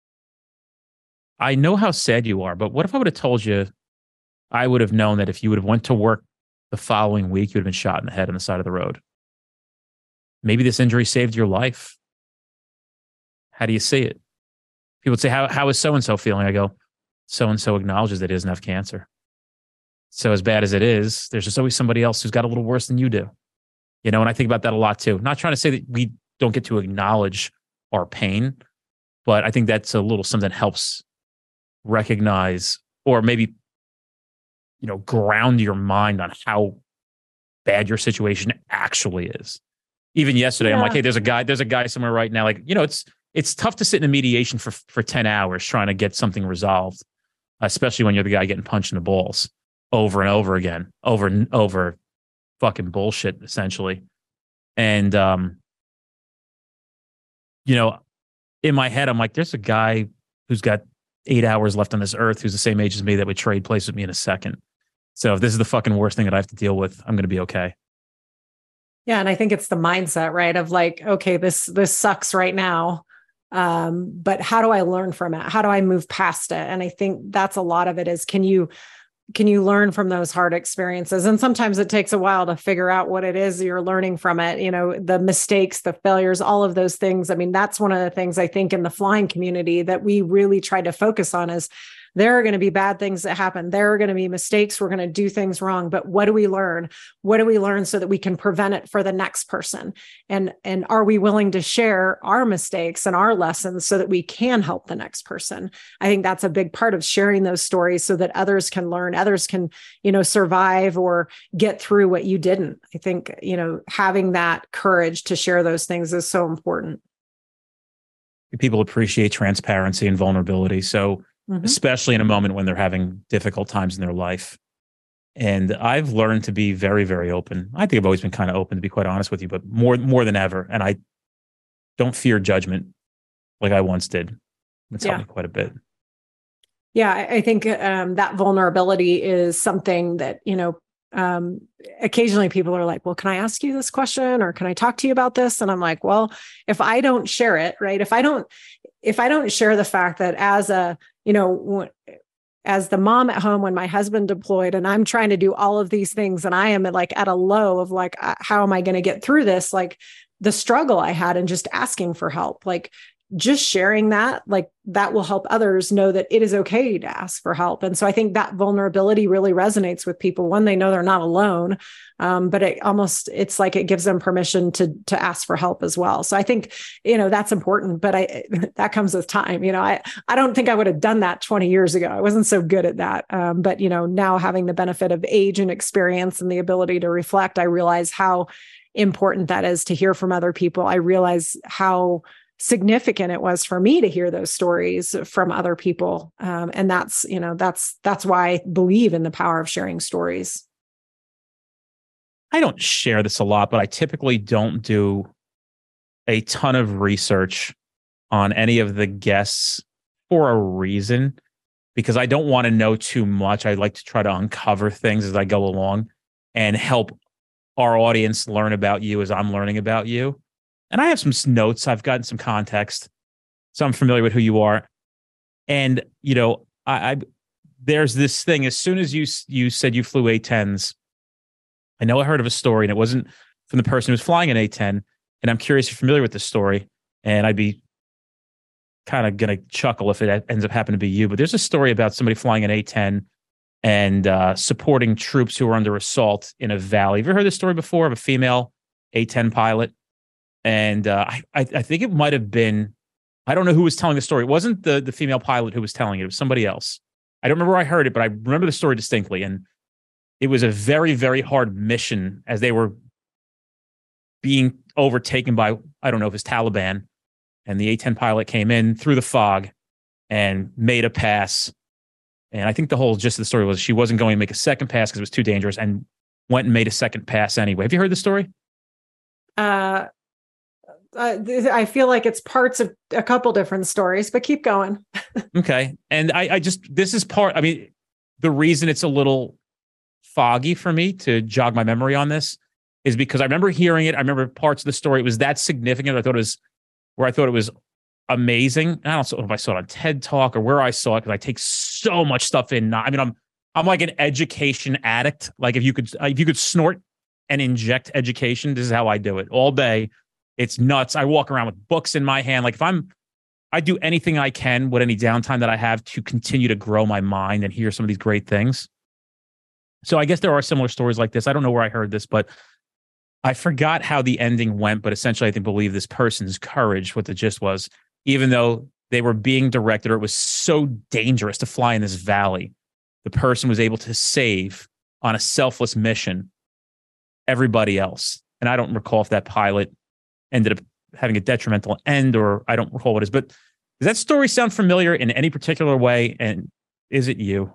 I know how sad you are, but what if I would have told you, I would have known that if you would have went to work the following week, you would have been shot in the head on the side of the road. Maybe this injury saved your life. How do you see it? People would say, how is so-and-so feeling? I go, so-and-so acknowledges that he doesn't have cancer. So as bad as it is, there's just always somebody else who's got a little worse than you do. And I think about that a lot too. Not trying to say that we don't get to acknowledge our pain, but I think that's a little something that helps recognize, or maybe, ground your mind on how bad your situation actually is. Even yesterday, I'm like, hey, there's a guy somewhere right now. Like, it's tough to sit in a mediation for 10 hours trying to get something resolved, especially when you're the guy getting punched in the balls over and over again, over and over, fucking bullshit, essentially. And, in my head, I'm like, there's a guy who's got 8 hours left on this earth who's the same age as me that would trade places with me in a second. So if this is the fucking worst thing that I have to deal with, I'm going to be okay. Yeah. And I think it's the mindset, right? Of like, okay, this sucks right now. But how do I learn from it? How do I move past it? And I think that's a lot of it is, can you learn from those hard experiences? And sometimes it takes a while to figure out what it is you're learning from it. The mistakes, the failures, all of those things. I mean, that's one of the things I think in the flying community that we really try to focus on is there are going to be bad things that happen. There are going to be mistakes. We're going to do things wrong. But what do we learn? What do we learn so that we can prevent it for the next person? And are we willing to share our mistakes and our lessons so that we can help the next person? I think that's a big part of sharing those stories so that others can learn, others can, survive or get through what you didn't. I think, having that courage to share those things is so important. People appreciate transparency and vulnerability. So especially in a moment when they're having difficult times in their life. And I've learned to be very, very open. I think I've always been kind of open, to be quite honest with you, but more than ever. And I don't fear judgment like I once did. It's helped me quite a bit. Yeah, I think that vulnerability is something that, occasionally people are like, well, can I ask you this question or can I talk to you about this? And I'm like, well, if I don't share it, right? If I don't share the fact that as the mom at home when my husband deployed and I'm trying to do all of these things and I am at a low of like, how am I going to get through this? Like the struggle I had and just asking for help, like just sharing that, like that will help others know that it is okay to ask for help. And so I think that vulnerability really resonates with people when they know they're not alone. But it's like it gives them permission to ask for help as well. So I think, that's important, but that comes with time. I don't think I would have done that 20 years ago. I wasn't so good at that. But now having the benefit of age and experience and the ability to reflect, I realize how important that is to hear from other people. I realize how significant it was for me to hear those stories from other people. And that's why I believe in the power of sharing stories. I don't share this a lot, but I typically don't do a ton of research on any of the guests for a reason, because I don't want to know too much. I like to try to uncover things as I go along and help our audience learn about you as I'm learning about you. And I have some notes. I've gotten some context, so I'm familiar with who you are. And, there's this thing, as soon as you said you flew A-10s, I know I heard of a story, and it wasn't from the person who was flying an A-10. And I'm curious if you're familiar with this story, and I'd be kind of going to chuckle if it ends up happening to be you. But there's a story about somebody flying an A-10 and supporting troops who were under assault in a valley. Have you ever heard this story before of a female A-10 pilot? And I think it might have been, I don't know who was telling the story. It wasn't the female pilot who was telling it. It was somebody else. I don't remember where I heard it, but I remember the story distinctly. And it was a very, very hard mission as they were being overtaken by, I don't know if it's Taliban. And the A-10 pilot came in through the fog and made a pass. And I think the whole gist of the story was she wasn't going to make a second pass because it was too dangerous and went and made a second pass anyway. Have you heard the story? I feel like it's parts of a couple different stories, but keep going. Okay. And I just, this is part, I mean, the reason it's a little foggy for me to jog my memory on this is because I remember hearing it. I remember parts of the story. It was that significant. I thought it was amazing. I don't know if I saw it on TED Talk or where I saw it, because I take so much stuff in. I mean, I'm like an education addict. Like if you could snort and inject education, this is how I do it all day. It's nuts. I walk around with books in my hand. Like I do anything I can with any downtime that I have to continue to grow my mind and hear some of these great things. So I guess there are similar stories like this. I don't know where I heard this, but I forgot how the ending went. But essentially, I believe this person's courage, what the gist was, even though they were being directed, or it was so dangerous to fly in this valley, the person was able to save on a selfless mission everybody else. And I don't recall if that pilot ended up having a detrimental end, or I don't recall what it is. But does that story sound familiar in any particular way? And is it you?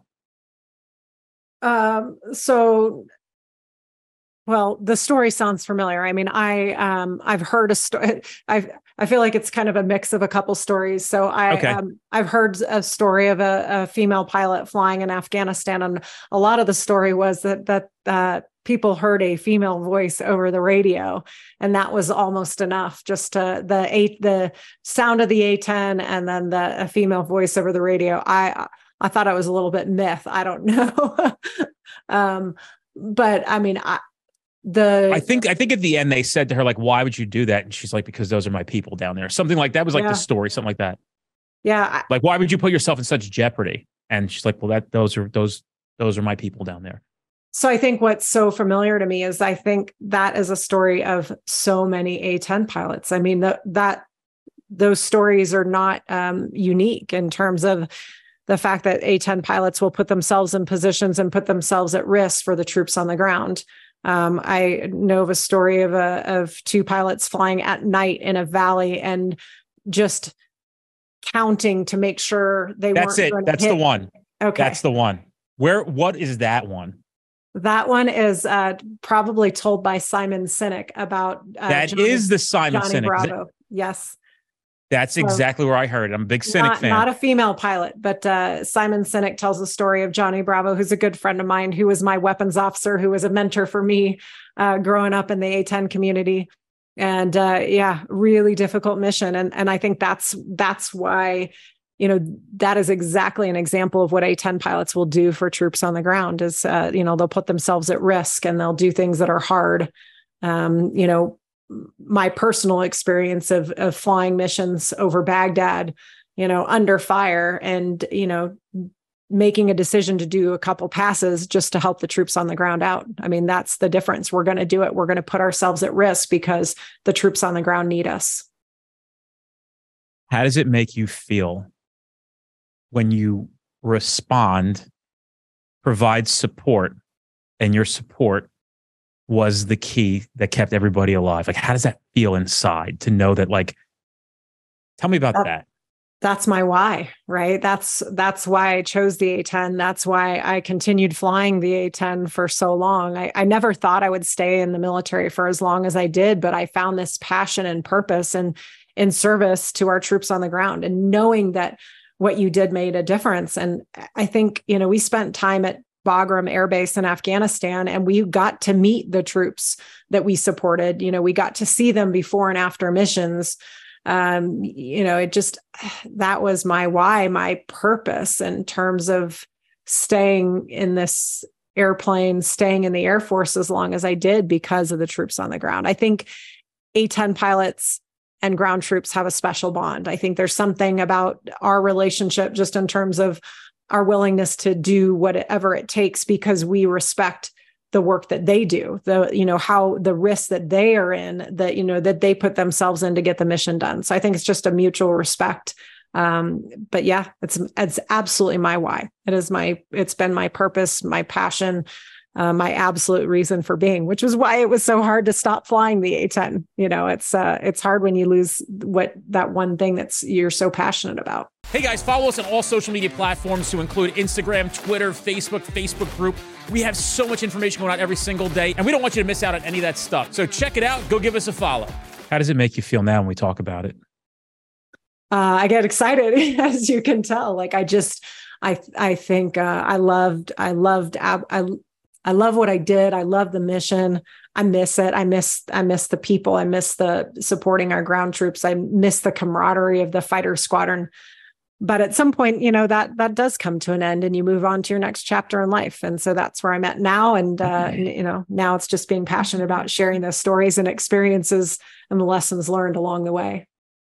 Well, the story sounds familiar. I mean, I've heard a story. I feel like it's kind of a mix of a couple stories. So I've heard a story of a female pilot flying in Afghanistan, and a lot of the story was that people heard a female voice over the radio, and that was almost enough. Just the sound of the A-10 and then a female voice over the radio. I thought it was a little bit myth. I don't know. But I mean, I think at the end they said to her, like, why would you do that? And she's like, because those are my people down there. Something like that was like the story, something like that. Yeah. Like, why would you put yourself in such jeopardy? And she's like, well, those are my people down there. So I think what's so familiar to me is I think that is a story of so many A-10 pilots. I mean, those stories are not unique in terms of the fact that A-10 pilots will put themselves in positions and put themselves at risk for the troops on the ground. I know of a story of two pilots flying at night in a valley and just counting to make sure they weren't. That's it. That's the one. Okay. That's the one. What is that one? That one is probably told by Simon Sinek about the Simon Johnny Sinek. Bravo. Yes. That's exactly where I heard it. I'm a big Sinek fan. Not a female pilot, but Simon Sinek tells the story of Johnny Bravo, who's a good friend of mine, who was my weapons officer, who was a mentor for me growing up in the A-10 community. And really difficult mission. And I think that's why, that is exactly an example of what A-10 pilots will do for troops on the ground is, they'll put themselves at risk and they'll do things that are hard. My personal experience of flying missions over Baghdad, under fire and, making a decision to do a couple passes just to help the troops on the ground out. I mean, that's the difference. We're going to do it. We're going to put ourselves at risk because the troops on the ground need us. How does it make you feel when you respond, provide support, and your support was the key that kept everybody alive? Like, how does that feel inside to know that, like, tell me about that. That's my why, right? That's why I chose the A-10. That's why I continued flying the A-10 for so long. I never thought I would stay in the military for as long as I did, but I found this passion and purpose and in service to our troops on the ground, and knowing that what you did made a difference. And I think, we spent time at Bagram Air Base in Afghanistan, and we got to meet the troops that we supported. We got to see them before and after missions. That was my why, my purpose in terms of staying in this airplane, staying in the Air Force as long as I did because of the troops on the ground. I think A-10 pilots and ground troops have a special bond. I think there's something about our relationship just in terms of our willingness to do whatever it takes because we respect the work that they do, how the risks that they are in, that they put themselves in to get the mission done. So I think it's just a mutual respect. But yeah, it's absolutely my why. It's been my purpose, my passion, my absolute reason for being, which was why it was so hard to stop flying the A-10. It's hard when you lose that one thing you're so passionate about. Hey guys, follow us on all social media platforms to include Instagram, Twitter, Facebook group. We have so much information going out every single day, and we don't want you to miss out on any of that stuff. So check it out. Go give us a follow. How does it make you feel now when we talk about it? I get excited, as you can tell. Like I think I loved what I did. I love the mission. I miss it. I miss the people. I miss the supporting our ground troops. I miss the camaraderie of the fighter squadron. But at some point, that does come to an end, and you move on to your next chapter in life. And so that's where I'm at now. And, now it's just being passionate about sharing those stories and experiences and the lessons learned along the way.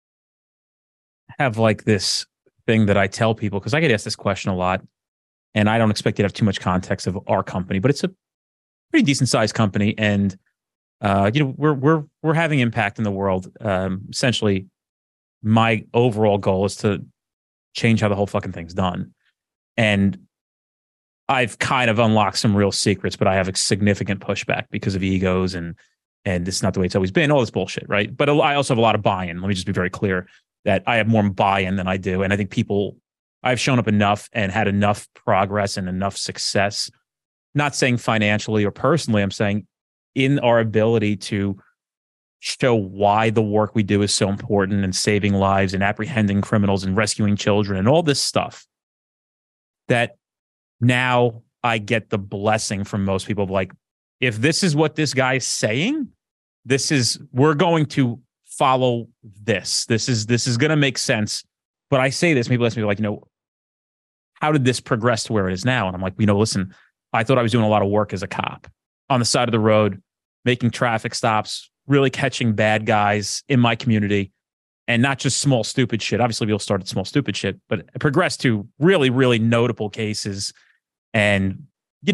I have like this thing that I tell people, because I get asked this question a lot, and I don't expect you to have too much context of our company, but it's a pretty decent sized company. And, we're having impact in the world. Essentially, my overall goal is to change how the whole fucking thing's done. And I've kind of unlocked some real secrets, but I have a significant pushback because of egos and this is not the way it's always been, all this bullshit, right? But I also have a lot of buy-in. Let me just be very clear that I have more buy-in than I do. And I think I've shown up enough and had enough progress and enough success, not saying financially or personally, I'm saying in our ability to show why the work we do is so important and saving lives and apprehending criminals and rescuing children and all this stuff, that now I get the blessing from most people of like, if this is what this guy's saying, we're going to follow this. This is going to make sense. But I say this, people ask me like, how did this progress to where it is now? And I'm like, listen, I thought I was doing a lot of work as a cop on the side of the road, making traffic stops, really catching bad guys in my community, and not just small, stupid shit. Obviously, we all started small, stupid shit, but it progressed to really, really notable cases. And,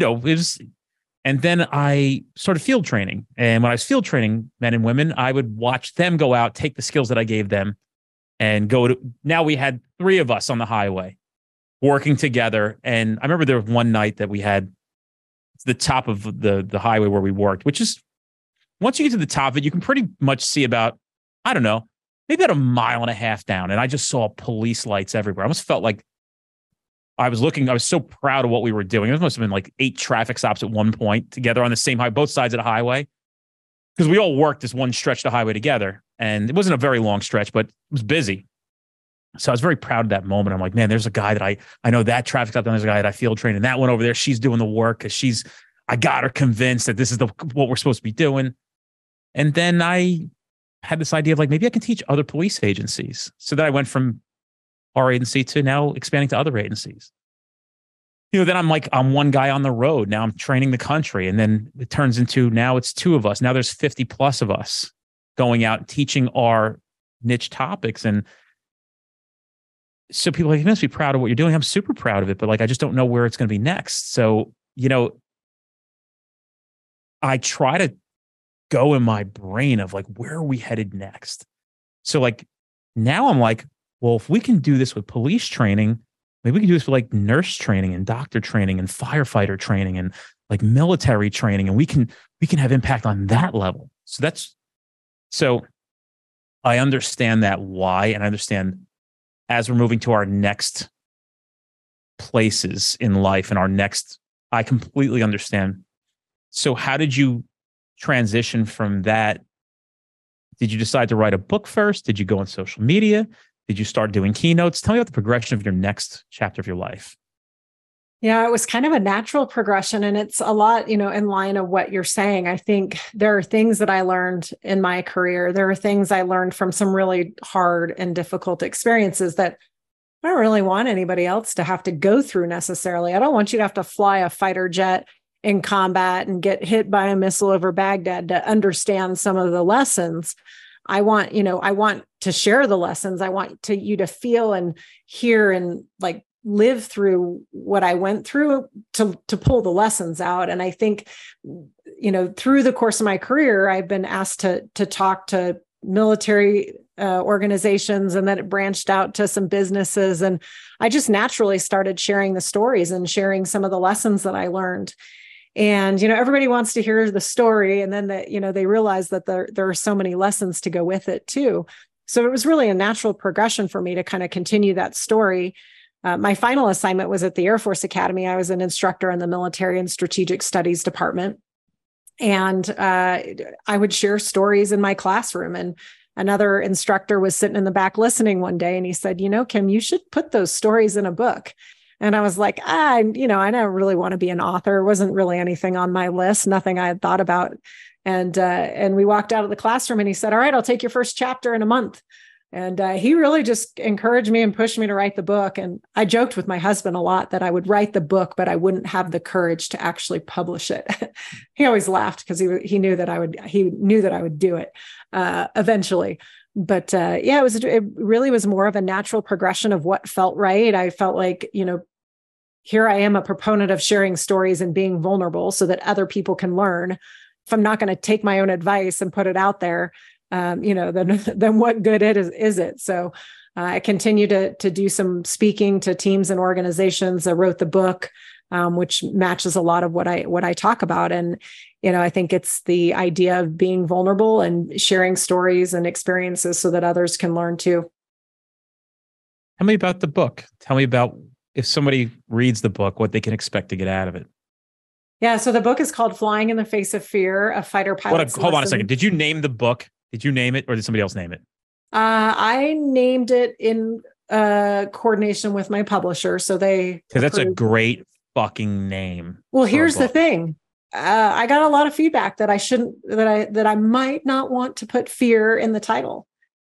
and then I started field training. And when I was field training men and women, I would watch them go out, take the skills that I gave them, and now we had 3 of us on the highway working together. And I remember there was one night that we had the top of the highway where we worked, which is, once you get to the top of it, you can pretty much see about, I don't know, maybe about 1.5 miles down. And I just saw police lights everywhere. I almost felt like I was so proud of what we were doing. There must have been like 8 traffic stops at one point together on the same highway, both sides of the highway, because we all worked this one stretch of the highway together. And it wasn't a very long stretch, but it was busy. So I was very proud of that moment. I'm like, man, there's a guy that I know that traffic stop. There's a guy that I field trained, and that one over there, she's doing the work because I got her convinced that this is what we're supposed to be doing. And then I had this idea of like, maybe I can teach other police agencies. So then I went from our agency to now expanding to other agencies. Then I'm one guy on the road. Now I'm training the country. And then it turns into, now it's 2 of us. Now there's 50 plus of us going out and teaching our niche topics. And so people are like, you must be proud of what you're doing. I'm super proud of it, but like, I just don't know where it's going to be next. So, I try to go in my brain of like, where are we headed next? So like, now I'm like, well, if we can do this with police training, maybe we can do this with like nurse training and doctor training and firefighter training and like military training. And we can have impact on that level. So I understand that why, and I understand as we're moving to our next places in life and I completely understand. So how did you transition from that? Did you decide to write a book first? Did you go on social media? Did you start doing keynotes? Tell me about the progression of your next chapter of your life. Yeah, it was kind of a natural progression, and it's a lot, in line of what you're saying. I think there are things that I learned in my career. There are things I learned from some really hard and difficult experiences that I don't really want anybody else to have to go through necessarily. I don't want you to have to fly a fighter jet in combat and get hit by a missile over Baghdad to understand some of the lessons. I want to share the lessons. I want you to feel and hear and like live through what I went through to pull the lessons out. And I think, through the course of my career, I've been asked to talk to military organizations, and then it branched out to some businesses. And I just naturally started sharing the stories and sharing some of the lessons that I learned. And, everybody wants to hear the story. And then they realize that there are so many lessons to go with it too. So it was really a natural progression for me to kind of continue that story. My final assignment was at the Air Force Academy. I was an instructor in the Military and Strategic Studies Department. And I would share stories in my classroom. And another instructor was sitting in the back listening one day, and he said, Kim, you should put those stories in a book. And I was like, I don't really want to be an author. It wasn't really anything on my list, nothing I had thought about. And we walked out of the classroom, and he said, all right, I'll take your first chapter in a month. And he really just encouraged me and pushed me to write the book. And I joked with my husband a lot that I would write the book, but I wouldn't have the courage to actually publish it. He always laughed because he knew that I would do it eventually. But it really was more of a natural progression of what felt right. I felt like, here I am, a proponent of sharing stories and being vulnerable so that other people can learn. If I'm not going to take my own advice and put it out there, then what good is it? So I continue to do some speaking to teams and organizations. I wrote the book, which matches a lot of what I talk about. And, I think it's the idea of being vulnerable and sharing stories and experiences so that others can learn too. Tell me about the book. Tell me about, if somebody reads the book, what they can expect to get out of it. Yeah. So the book is called Flying in the Face of Fear, a fighter pilot's Hold on a lesson. second. Did you name the book? Did you name it, or did somebody else name it? I named it in coordination with my publisher. So because that's a great fucking name. Well, here's the thing. I got a lot of feedback that I might not want to put fear in the title.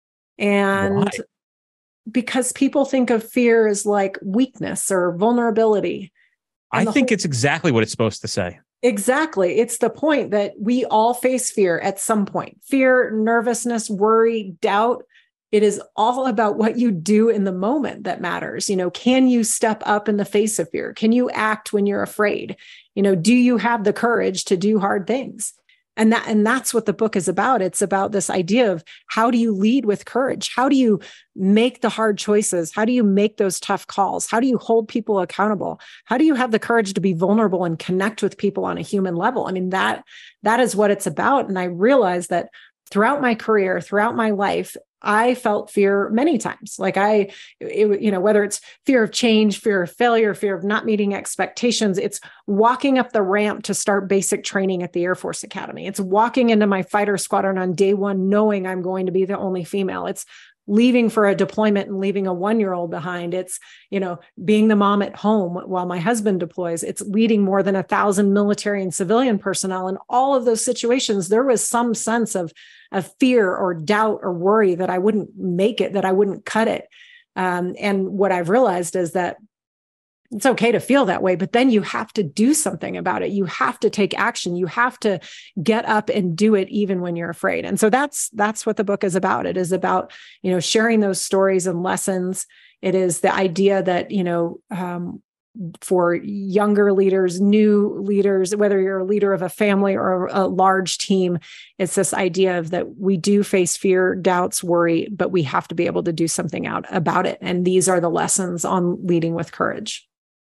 And why? Because people think of fear as like weakness or vulnerability. I think it's exactly what it's supposed to say. Exactly. It's the point that we all face fear at some point. Fear, nervousness, worry, doubt. It is all about what you do in the moment that matters. Can you step up in the face of fear? Can you act when you're afraid? Do you have the courage to do hard things? And that's what the book is about. It's about this idea of how do you lead with courage? How do you make the hard choices? How do you make those tough calls? How do you hold people accountable? How do you have the courage to be vulnerable and connect with people on a human level? I mean, that is what it's about. And I realized that throughout my career, throughout my life, I felt fear many times. Like whether it's fear of change, fear of failure, fear of not meeting expectations, it's walking up the ramp to start basic training at the Air Force Academy. It's walking into my fighter squadron on day one, knowing I'm going to be the only female. It's leaving for a deployment and leaving a 1-year-old behind. It's, being the mom at home while my husband deploys. It's leading more than 1,000 military and civilian personnel. In all of those situations, there was some sense of fear or doubt or worry that I wouldn't make it, that I wouldn't cut it. And what I've realized is that it's okay to feel that way, but then you have to do something about it. You have to take action. You have to get up and do it even when you're afraid. And so that's what the book is about. It is about, sharing those stories and lessons. It is the idea that, for younger leaders, new leaders, whether you're a leader of a family or a large team, it's this idea of that we do face fear, doubts, worry, but we have to be able to do something about it. And these are the lessons on leading with courage.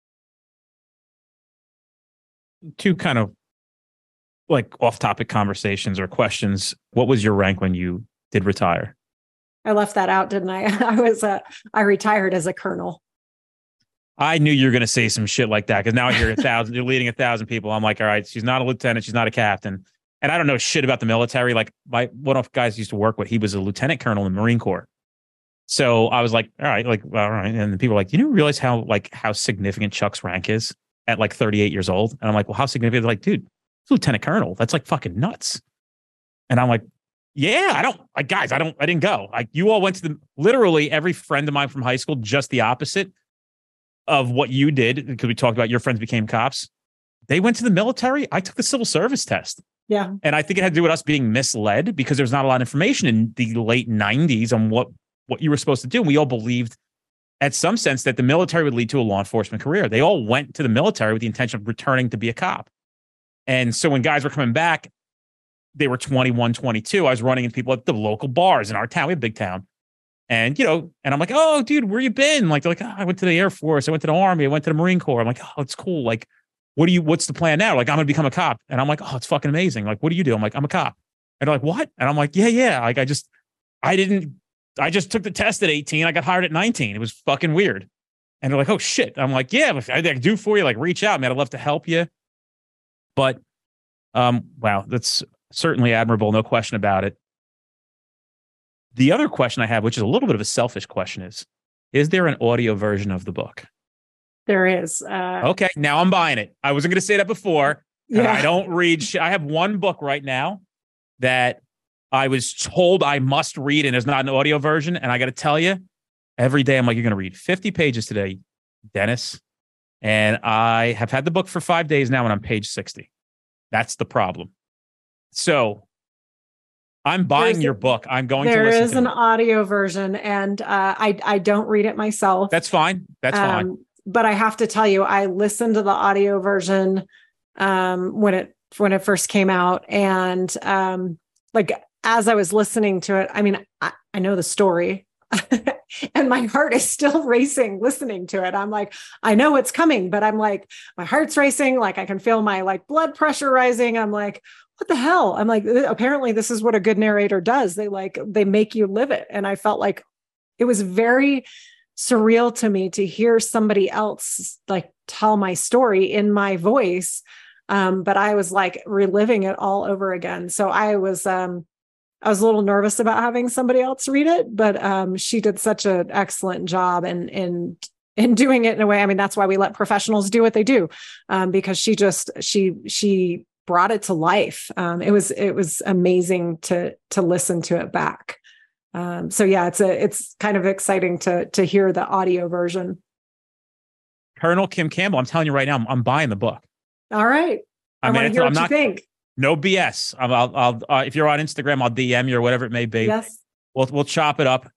Two kind of like off-topic conversations or questions. What was your rank when you did retire? I left that out, didn't I? I retired as a colonel. I knew you were going to say some shit like that because now I hear 1,000. You're leading 1,000 people. I'm like, all right, she's not a lieutenant. She's not a captain. And I don't know shit about the military. Like one of the guys I used to work with, he was a lieutenant colonel in the Marine Corps. So I was like, all right. And people were like, you realize how significant Chuck's rank is at like 38 years old? And I'm like, well, how significant? They're like, dude, it's lieutenant colonel. That's like fucking nuts. And I'm like, yeah, I didn't go. Like, you all went to literally every friend of mine from high school, just the opposite of what you did, because we talked about your friends became cops. They went to the military. I took the civil service test. Yeah. And I think it had to do with us being misled because there's not a lot of information in the late 90s on what you were supposed to do. And we all believed at some sense that the military would lead to a law enforcement career. They all went to the military with the intention of returning to be a cop. And so when guys were coming back, they were 21, 22. I was running into people at the local bars in our town. We have a big town. And, and I'm like, oh, dude, where you been? Like, they're like, oh, I went to the Air Force. I went to the Army. I went to the Marine Corps. I'm like, oh, it's cool. Like, what's the plan now? Like, I'm going to become a cop. And I'm like, oh, it's fucking amazing. Like, what do you do? I'm like, I'm a cop. And they're like, what? And I'm like, yeah. Like, I just took the test at 18. I got hired at 19. It was fucking weird. And they're like, oh shit. I'm like, yeah, if I do for you, like, reach out, man. I'd love to help you. But, wow, that's certainly admirable. No question about it. The other question I have, which is a little bit of a selfish question, is there an audio version of the book? There is. Okay. Now I'm buying it. I wasn't going to say that before. Yeah. I don't read shit. I have one book right now that I was told I must read, and there's not an audio version. And I got to tell you, every day I'm like, you're going to read 50 pages today, Dennis. And I have had the book for 5 days now, and I'm page 60. That's the problem. So I'm buying your book. I'm going to listen to it. There is an audio version, and I don't read it myself. That's fine. That's fine. But I have to tell you, I listened to the audio version when it first came out, and like as I was listening to it, I mean, I know the story, and my heart is still racing listening to it. I'm like, I know it's coming, but I'm like, my heart's racing. Like I can feel my like blood pressure rising. I'm like, what the hell? I'm like, apparently this is what a good narrator does. They make you live it. And I felt like it was very surreal to me to hear somebody else like tell my story in my voice. But I was like reliving it all over again. So I was a little nervous about having somebody else read it, but she did such an excellent job in doing it in a way. I mean, that's why we let professionals do what they do, because she brought it to life. It was amazing to listen to it back. So yeah, it's kind of exciting to hear the audio version. Colonel Kim Campbell, I'm telling you right now, I'm buying the book. All right. I want to hear what you think. No BS. I'll if you're on Instagram, I'll DM you or whatever it may be. Yes. We'll chop it up.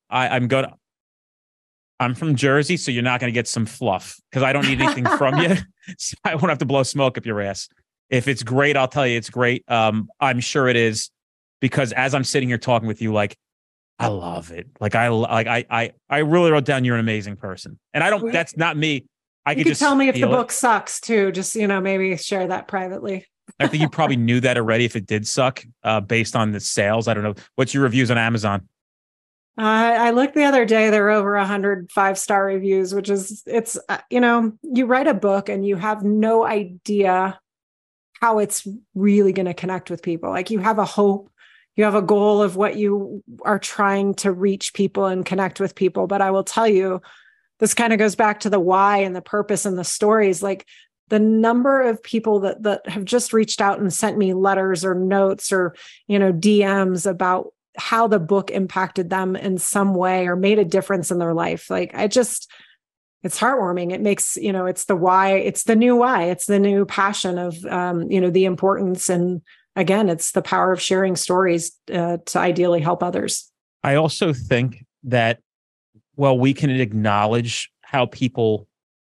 I'm from Jersey, so you're not going to get some fluff because I don't need anything from you. So I won't have to blow smoke up your ass. If it's great, I'll tell you it's great. I'm sure it is, because as I'm sitting here talking with you, like, I love it. Like I really wrote down you're an amazing person. And I don't, that's not me. You could just tell me if the book sucks too. Just, maybe share that privately. I think you probably knew that already if it did suck, based on the sales. I don't know. What's your reviews on Amazon? I looked the other day, there were over 100 5-star reviews, which is, you write a book and you have no idea how it's really going to connect with people. Like you have a hope, you have a goal of what you are trying to reach people and connect with people. But I will tell you, this kind of goes back to the why and the purpose and the stories. Like the number of people that have just reached out and sent me letters or notes or, DMs about how the book impacted them in some way or made a difference in their life. Like it's heartwarming. It makes, it's the why, it's the new why, it's the new passion of, the importance. And again, it's the power of sharing stories to ideally help others. I also think that, we can acknowledge how people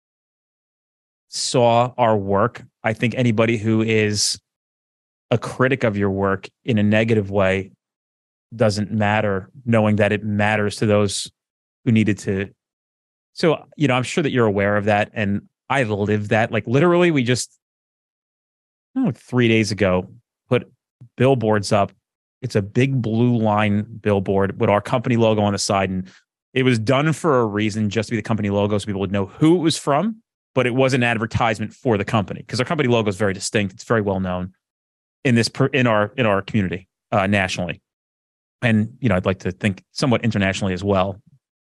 saw our work. I think anybody who is a critic of your work in a negative way doesn't matter, knowing that it matters to those who needed to. So, I'm sure that you're aware of that. And I live that. Like literally, we just 3 days ago put billboards up. It's a big blue line billboard with our company logo on the side. And it was done for a reason, just to be the company logo so people would know who it was from, but it was an advertisement for the company because our company logo is very distinct. It's very well known in our community nationally. And, I'd like to think somewhat internationally as well.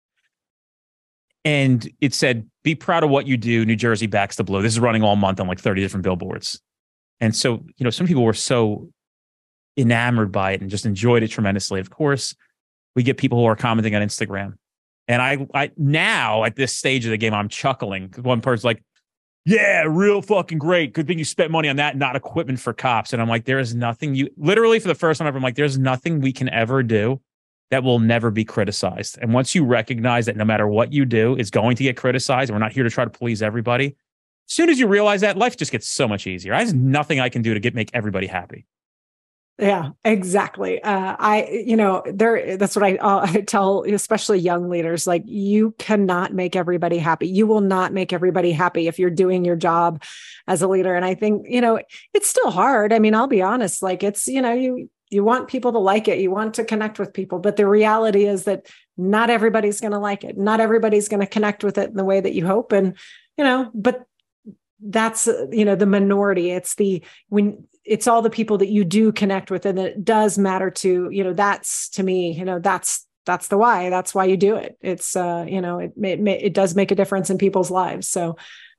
And it said, be proud of what you do. New Jersey backs the blue. This is running all month on like 30 different billboards. And so, some people were so enamored by it and just enjoyed it tremendously. Of course, we get people who are commenting on Instagram. And I now at this stage of the game, I'm chuckling because one person's like, yeah, real fucking great. Good thing you spent money on that, not equipment for cops. And I'm like, there is nothing literally for the first time ever, I'm like, there's nothing we can ever do that will never be criticized. And once you recognize that no matter what you do, it's going to get criticized, and we're not here to try to please everybody. As soon as you realize that, life just gets so much easier. There's nothing I can do to make everybody happy. Yeah, exactly. That's what I tell, especially young leaders, like, you cannot make everybody happy. You will not make everybody happy if you're doing your job as a leader. And I think, it's still hard. I mean, I'll be honest, like, it's, you want people to like it. You want to connect with people, but the reality is that not everybody's going to like it. Not everybody's going to connect with it in the way that you hope. And, but that's, the minority. It's all the people that you do connect with, and it does matter to, that's, to me, that's the why. That's why you do it. It's, it does make a difference in people's lives. So,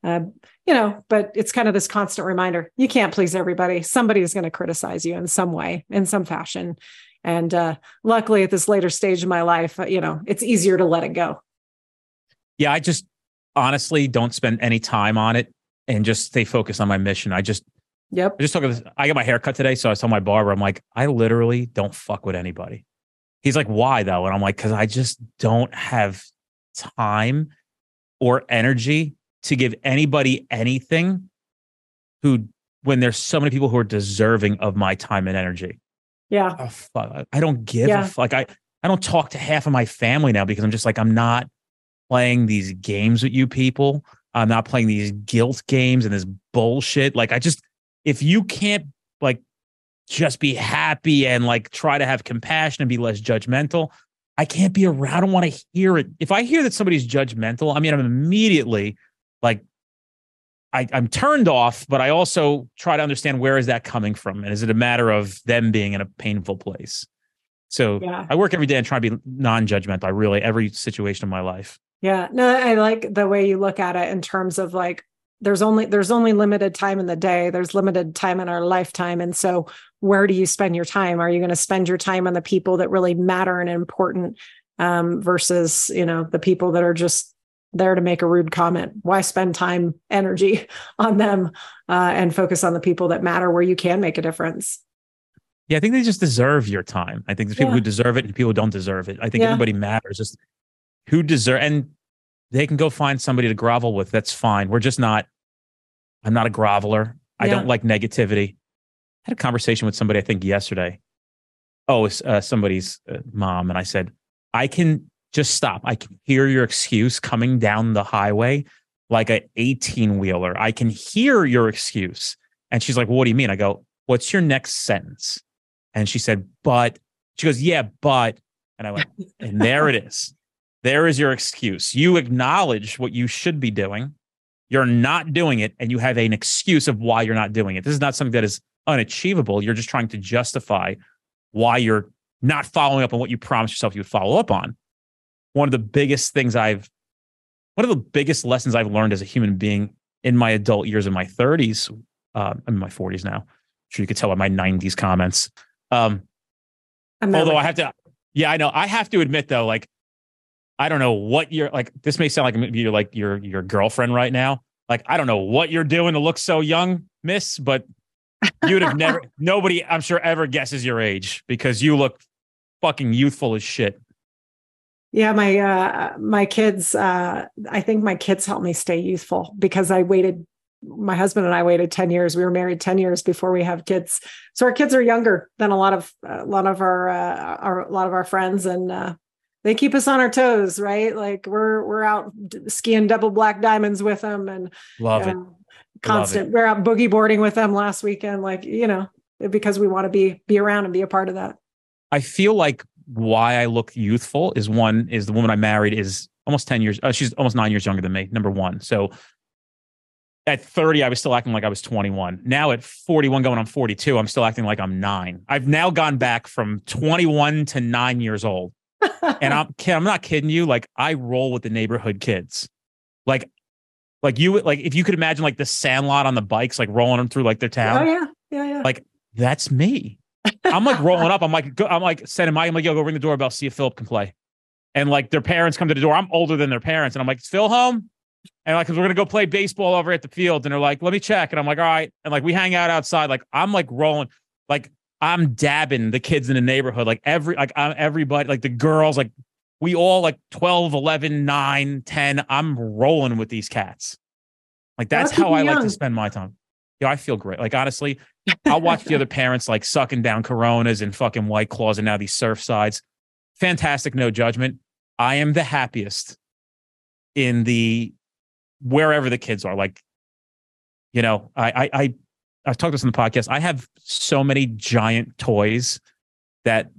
but it's kind of this constant reminder, you can't please everybody. Somebody is going to criticize you in some way, in some fashion. And luckily at this later stage of my life, it's easier to let it go. Yeah. I just honestly don't spend any time on it and just stay focused on my mission. Yep. I just talking. I got my hair cut today, so I was telling my barber, I'm like, I literally don't fuck with anybody. He's like, why though? And I'm like, because I just don't have time or energy to give anybody anything when there's so many people who are deserving of my time and energy. Yeah. Oh, fuck. I don't give a fuck. I don't talk to half of my family now because I'm just like, I'm not playing these games with you people. I'm not playing these guilt games and this bullshit. Like, if you can't like just be happy and like try to have compassion and be less judgmental, I can't be around. I don't want to hear it. If I hear that somebody's judgmental, I mean, I'm immediately like, I'm turned off, but I also try to understand, where is that coming from? And is it a matter of them being in a painful place? So I work every day and try to be non-judgmental. Every situation in my life. Yeah, no, I like the way you look at it in terms of like, there's only limited time in the day. There's limited time in our lifetime. And so where do you spend your time? Are you going to spend your time on the people that really matter and important versus, the people that are just there to make a rude comment? Why spend time, energy on them and focus on the people that matter, where you can make a difference? Yeah, I think they just deserve your time. I think there's people who deserve it and people who don't deserve it. I think everybody matters. Just who deserve, and they can go find somebody to grovel with. That's fine. I'm not a groveler. I don't like negativity. I had a conversation with somebody, I think yesterday. Oh, it's somebody's mom. And I said, I can just stop. I can hear your excuse coming down the highway like an 18-wheeler. I can hear your excuse. And she's like, well, what do you mean? I go, what's your next sentence? And she said, but. She goes, yeah, but. And I went, and there it is. There is your excuse. You acknowledge what you should be doing. You're not doing it, and you have an excuse of why you're not doing it. This is not something that is unachievable. You're just trying to justify why you're not following up on what you promised yourself you would follow up on. One of the biggest lessons I've learned as a human being in my adult years, in my 30s, I'm in my 40s now. I'm sure you could tell by my 90s comments. Although I have to, I know. I have to admit though, like, I don't know what you're like. This may sound like you're like your girlfriend right now. Like, I don't know what you're doing to look so young, miss, but you'd have never, nobody, I'm sure, ever guesses your age because you look fucking youthful as shit. Yeah, my kids, I think my kids helped me stay youthful because my husband and I waited 10 years. We were married 10 years before we have kids. So our kids are younger than a lot of our friends, and they keep us on our toes, right? Like we're out skiing double black diamonds with them, and love it. Constant. We're out boogie boarding with them last weekend, like, because we want to be around and be a part of that. I feel like why I look youthful is the woman I married is almost 10 years. She's almost 9 years younger than me. Number one. So at 30, I was still acting like I was 21. Now at 41, going on 42, I'm still acting like I'm 9. I've now gone back from 21 to 9 years old. And I'm not kidding you. Like, I roll with the neighborhood kids. Like if you could imagine like the Sandlot on the bikes, like rolling them through like their town. Oh yeah. Like, that's me. I'm like rolling up. I'm like sending I'm like, yo, go ring the doorbell, see if Philip can play. And like their parents come to the door. I'm older than their parents. And I'm like, is Phil home? And like, cause we're going to go play baseball over at the field. And they're like, let me check. And I'm like, all right. And like, we hang out outside. Like, I'm like rolling. Like, I'm dabbing the kids in the neighborhood, like everybody, like the girls, like we all like 12, 11, 9, 10. I'm rolling with these cats. Like that's how I like to spend my time. I feel great. Like honestly, I'll watch the other parents like sucking down Coronas and fucking White Claws and now these Surfsides. Fantastic, no judgment. I am the happiest in the wherever the kids are. Like, I've talked this on the podcast. I have so many giant toys that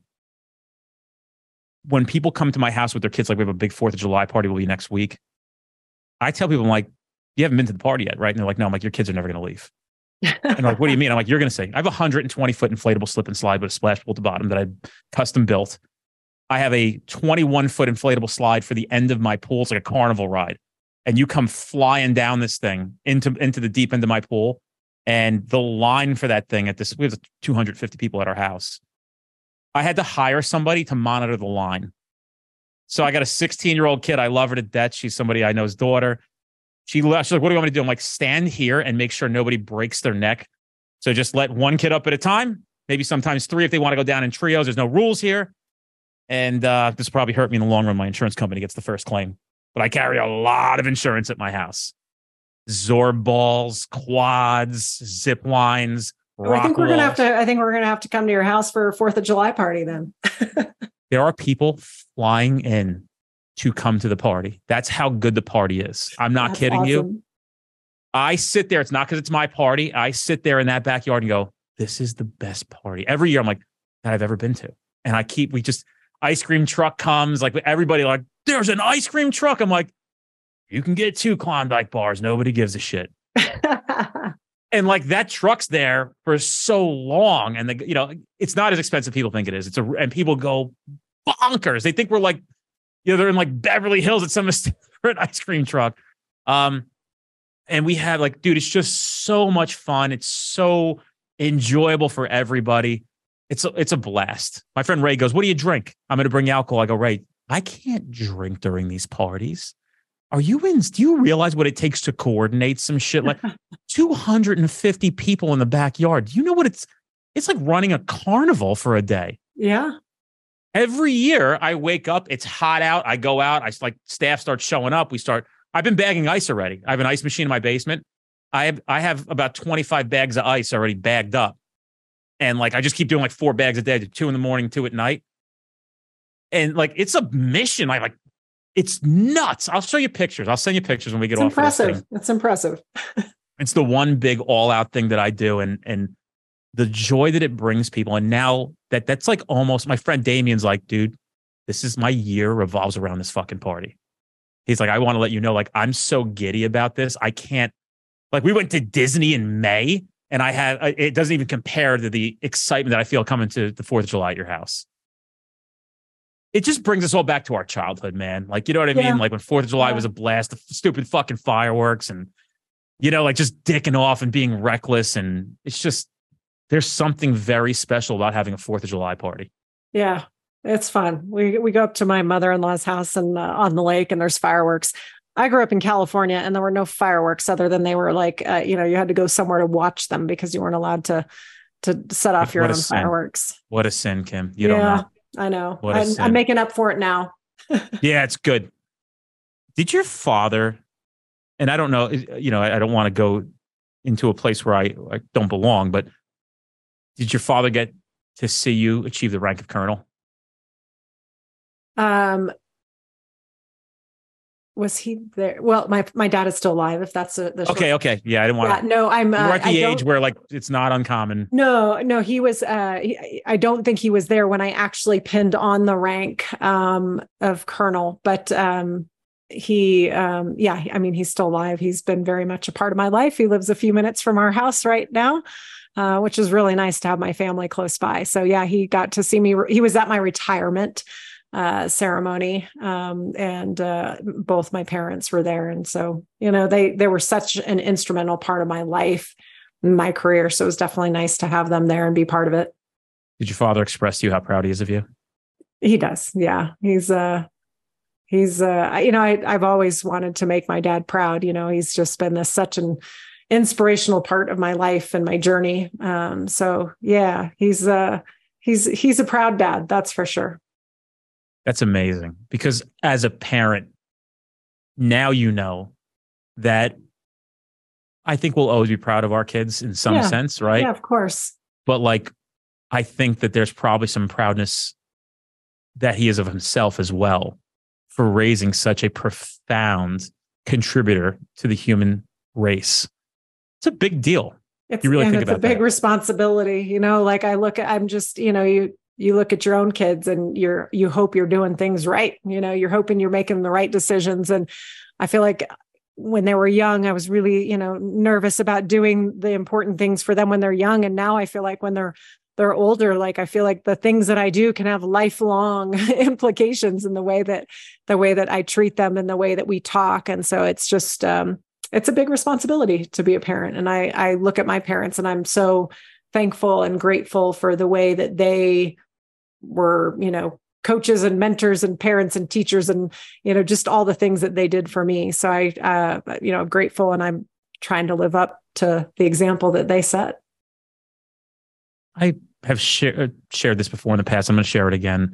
when people come to my house with their kids, like we have a big 4th of July party will be next week. I tell people, I'm like, you haven't been to the party yet, right? And they're like, no. I'm like, your kids are never going to leave. And I'm like, what do you mean? I'm like, you're going to say, I have a 120-foot inflatable slip and slide with a splash pool at the bottom that I custom built. I have a 21-foot inflatable slide for the end of my pool. It's like a carnival ride. And you come flying down this thing into the deep end of my pool. And the line for that thing we have 250 people at our house. I had to hire somebody to monitor the line. So I got a 16-year-old kid. I love her to death. She's somebody I know's daughter. She's like, what do you want me to do? I'm like, stand here and make sure nobody breaks their neck. So just let one kid up at a time, maybe sometimes 3 if they want to go down in trios. There's no rules here. And this will probably hurt me in the long run. My insurance company gets the first claim. But I carry a lot of insurance at my house. Zorb balls, quads, zip lines, rock I think we're walls. gonna have to come to your house for a 4th of July party then. There are people flying in to come to the party. That's how good the party is. I'm not kidding you. I sit there. It's not because it's my party. I sit there in that backyard and go, this is the best party. Every year I'm like, that I've ever been to. And ice cream truck comes, like everybody like, there's an ice cream truck. I'm like, you can get 2 Klondike bars. Nobody gives a shit. And like that truck's there for so long. And it's not as expensive as people think it is. And people go bonkers. They think we're like, they're in like Beverly Hills at some for an ice cream truck. And we have like, dude, it's just so much fun. It's so enjoyable for everybody. It's a blast. My friend Ray goes, what do you drink? I'm going to bring you alcohol. I go, Ray, I can't drink during these parties. Do you realize what it takes to coordinate some shit? Like 250 people in the backyard. Do you know what it's like running a carnival for a day? Yeah. Every year I wake up, it's hot out. I go out. Staff starts showing up. I've been bagging ice already. I have an ice machine in my basement. I have about 25 bags of ice already bagged up. And like, I just keep doing like 4 bags a day, 2 in the morning, 2 at night. And like, it's a mission. It's nuts. I'll show you pictures. I'll send you pictures when we get off. Impressive. It's impressive. It's the one big all out thing that I do. And the joy that it brings people. And now that's like almost, my friend Damien's like, dude, this is my year revolves around this fucking party. He's like, I want to let you know, like, I'm so giddy about this. I can't, like, we went to Disney in May and it doesn't even compare to the excitement that I feel coming to the 4th of July at your house. It just brings us all back to our childhood, man. Like, you know what I mean? Like when 4th of July was a blast, the stupid fucking fireworks and, like just dicking off and being reckless. And it's just, there's something very special about having a 4th of July party. Yeah, it's fun. We go up to my mother-in-law's house and on the lake and there's fireworks. I grew up in California and there were no fireworks other than they were like, you had to go somewhere to watch them because you weren't allowed to set off your own fireworks. What a sin, Kim. You don't know. I know. I'm making up for it now. Yeah, it's good. Did your father, and I don't know, I don't want to go into a place where I don't belong, but did your father get to see you achieve the rank of colonel? Was he there? Well, my dad is still alive. If that's the okay. Yeah, I didn't want to. No, I'm. We're at the age where like it's not uncommon. No, he was. I don't think he was there when I actually pinned on the rank of colonel, but he. I mean, he's still alive. He's been very much a part of my life. He lives a few minutes from our house right now, which is really nice to have my family close by. So yeah, he got to see me. He was at my retirement ceremony, and both my parents were there, and so they were such an instrumental part of my life, my career. So it was definitely nice to have them there and be part of it. Did your father express to you how proud he is of you? He does. Yeah, he's I've always wanted to make my dad proud. He's just been such an inspirational part of my life and my journey. So yeah, he's a proud dad. That's for sure. That's amazing, because as a parent, now you know that I think we'll always be proud of our kids in some sense, right? Yeah, of course. But like, I think that there's probably some proudness that he is of himself as well for raising such a profound contributor to the human race. It's a big deal. It's, you really think about it's a big that. responsibility, you know, like I'm just, you know, you look at your own kids and you hope you're doing things right. You know, you're hoping you're making the right decisions. And I feel like when they were young, I was really, you know, nervous about doing the important things for them when they're young. And now I feel like when they're older, like I feel like the things that I do can have lifelong implications in the way that I treat them and the way that we talk. And so it's just, it's a big responsibility to be a parent. And I look at my parents and I'm so thankful and grateful for the way that they were, you know, coaches and mentors and parents and teachers and, you know, just all the things that they did for me. So I, you know, grateful, and I'm trying to live up to the example that they set. I have shared this before in the past. I'm going to share it again.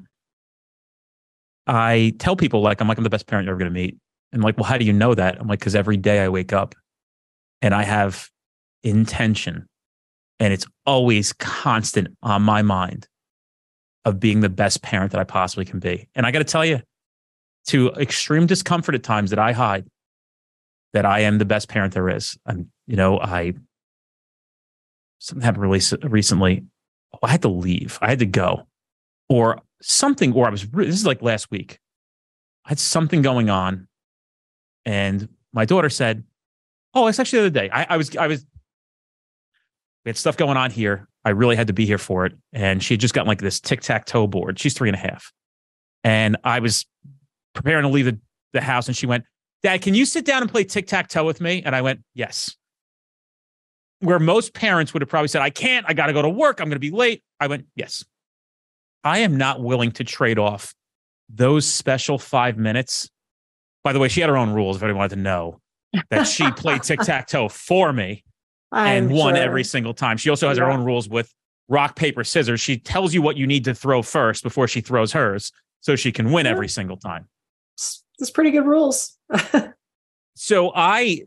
I tell people, like, I'm the best parent you're ever going to meet. And like, well, how do you know that? I'm like, because every day I wake up and I have intention, and it's always constant on my mind of being the best parent that I possibly can be. And I got to tell you, to extreme discomfort at times that I hide, that I am the best parent there is. And, you know, something happened really recently. I had to leave. I had to go, or something, or this is like last week. I had something going on, and my daughter said, "Oh, it's actually the other day. We had stuff going on here. I really had to be here for it." And she had just gotten like this tic-tac-toe board. She's 3.5. And I was preparing to leave the house, and she went, "Dad, can you sit down and play tic-tac-toe with me?" And I went, "Yes." Where most parents would have probably said, "I can't, I got to go to work, I'm going to be late." I went, "Yes." I am not willing to trade off those special 5 minutes. By the way, she had her own rules, if anyone wanted to know, that she played tic-tac-toe for me and won every single time. She also has her own rules with rock, paper, scissors. She tells you what you need to throw first before she throws hers, so she can win every single time. It's pretty good rules. So I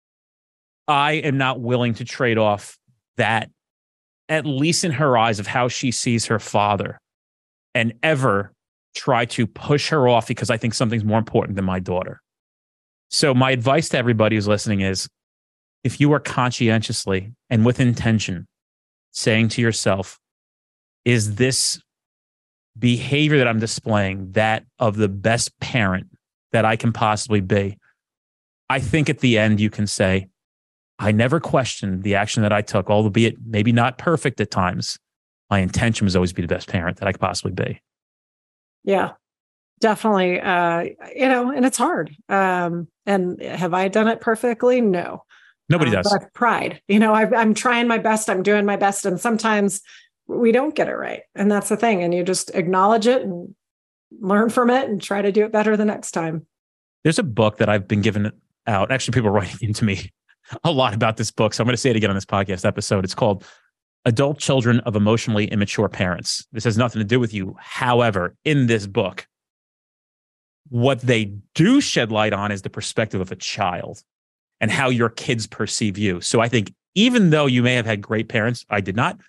am not willing to trade off that, at least in her eyes, of how she sees her father, and ever try to push her off because I think something's more important than my daughter. So my advice to everybody who's listening is, if you are conscientiously and with intention saying to yourself, is this behavior that I'm displaying that of the best parent that I can possibly be? I think at the end you can say, I never questioned the action that I took, albeit maybe not perfect at times. My intention was always to be the best parent that I could possibly be. Yeah, definitely. You know, and it's hard. And have I done it perfectly? No. Nobody does. But I've tried. You know, I'm trying my best. I'm doing my best. And sometimes we don't get it right. And that's the thing. And you just acknowledge it and learn from it and try to do it better the next time. There's a book that I've been given out. Actually, people are writing into me a lot about this book. So I'm going to say it again on this podcast episode. It's called Adult Children of Emotionally Immature Parents. This has nothing to do with you. However, in this book, what they do shed light on is the perspective of a child and how your kids perceive you. So I think even though you may have had great parents, I did not,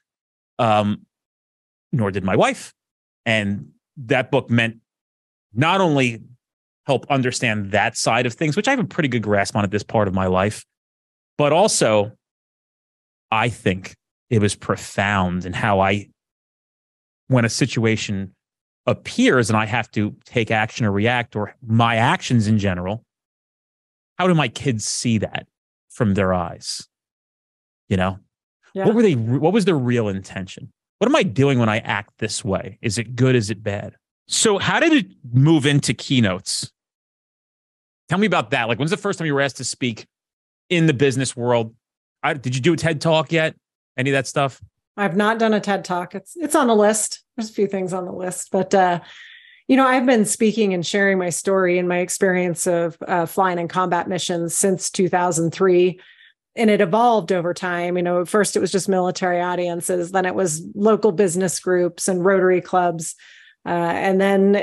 nor did my wife. And that book meant not only help understand that side of things, which I have a pretty good grasp on at this part of my life, but also I think it was profound in how when a situation appears and I have to take action or react, or my actions in general, how do my kids see that from their eyes? You know, Yeah. What was their real intention? What am I doing when I act this way? Is it good? Is it bad? So how did it move into keynotes? Tell me about that. Like, when's the first time you were asked to speak in the business world? Did you do a TED Talk yet? Any of that stuff? I've not done a TED Talk. It's on the list. There's a few things on the list, but you know, I've been speaking and sharing my story and my experience of flying in combat missions since 2003. and it evolved over time. At first it was just military audiences, then it was local business groups and Rotary clubs. And then,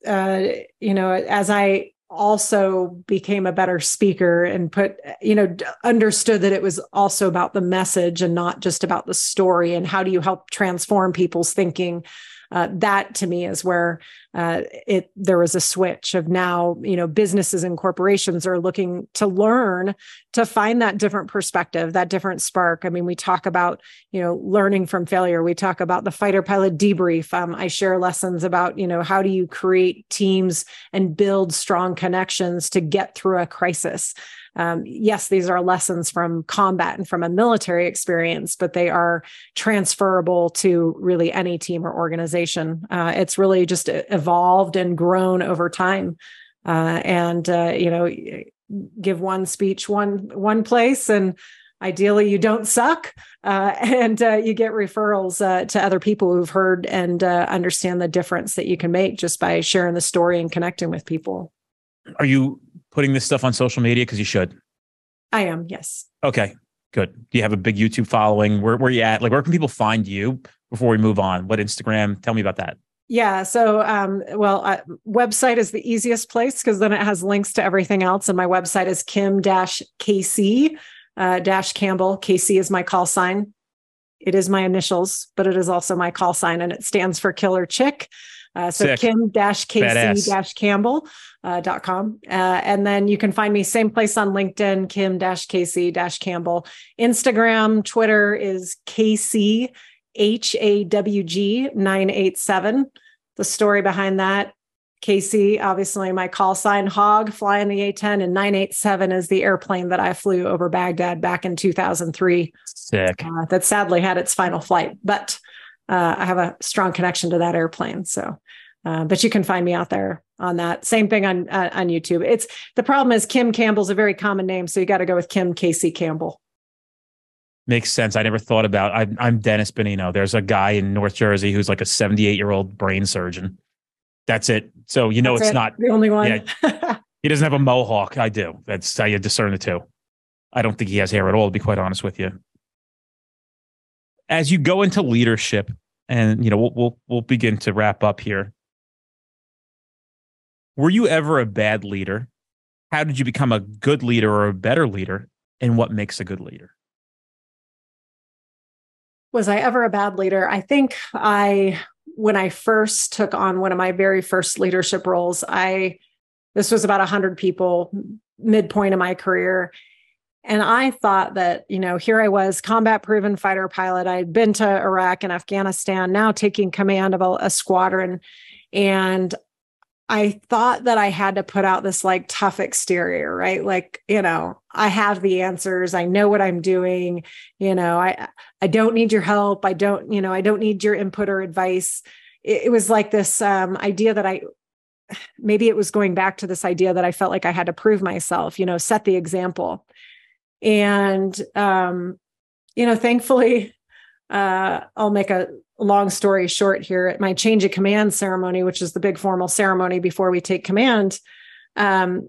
as I also became a better speaker and understood that it was also about the message and not just about the story, and how do you help transform people's thinking. That to me is where there was a switch of now, businesses and corporations are looking to learn to find that different perspective, that different spark. I mean, we talk about, learning from failure. We talk about the fighter pilot debrief. I share lessons about, how do you create teams and build strong connections to get through a crisis. Yes, these are lessons from combat and from a military experience, but they are transferable to really any team or organization. It's really just evolved and grown over time. Give one speech one place, and ideally you don't suck, and you get referrals to other people who've heard and understand the difference that you can make just by sharing the story and connecting with people. Are you putting this stuff on social media? Because you should. I am, yes. Okay, good. Do you have a big YouTube following? Where are you at? Like, where can people find you before we move on? What Instagram? Tell me about that. Yeah. So, website is the easiest place because then it has links to everything else. And my website is Kim-KC Campbell. KC is my call sign. It is my initials, but it is also my call sign, and it stands for Killer Chick. So Kim-KC-Campbell.com. And then you can find me same place on LinkedIn, Kim-KC-Campbell. Instagram, Twitter is KCHAWG987. The story behind that, KC, obviously my call sign, Hog, flying the A-10, and 987 is the airplane that I flew over Baghdad back in 2003. Sick. That sadly had its final flight, but I have a strong connection to that airplane. So, but you can find me out there on that. Same thing on YouTube. The problem is Kim Campbell's a very common name, so you got to go with Kim-KC Campbell. Makes sense. I never thought about. I'm Dennis Benino. There's a guy in North Jersey who's like a 78-year-old brain surgeon. That's it. So it's not the only one. Yeah, he doesn't have a mohawk. I do. That's how you discern the two. I don't think he has hair at all, to be quite honest with you. As you go into leadership, and we'll begin to wrap up here. Were you ever a bad leader? How did you become a good leader or a better leader? And what makes a good leader? Was I ever a bad leader? I think when I first took on one of my very first leadership roles, this was about 100 people, midpoint of my career. And I thought that, here I was, combat proven fighter pilot. I'd been to Iraq and Afghanistan, now taking command of a squadron. And I thought that I had to put out this like tough exterior, right? Like, I have the answers. I know what I'm doing. I don't need your help. I don't need your input or advice. It was like this idea that maybe it was going back to this idea that I felt like I had to prove myself, set the example. And, thankfully, I'll make a long story short here. At my change of command ceremony, which is the big formal ceremony before we take command, my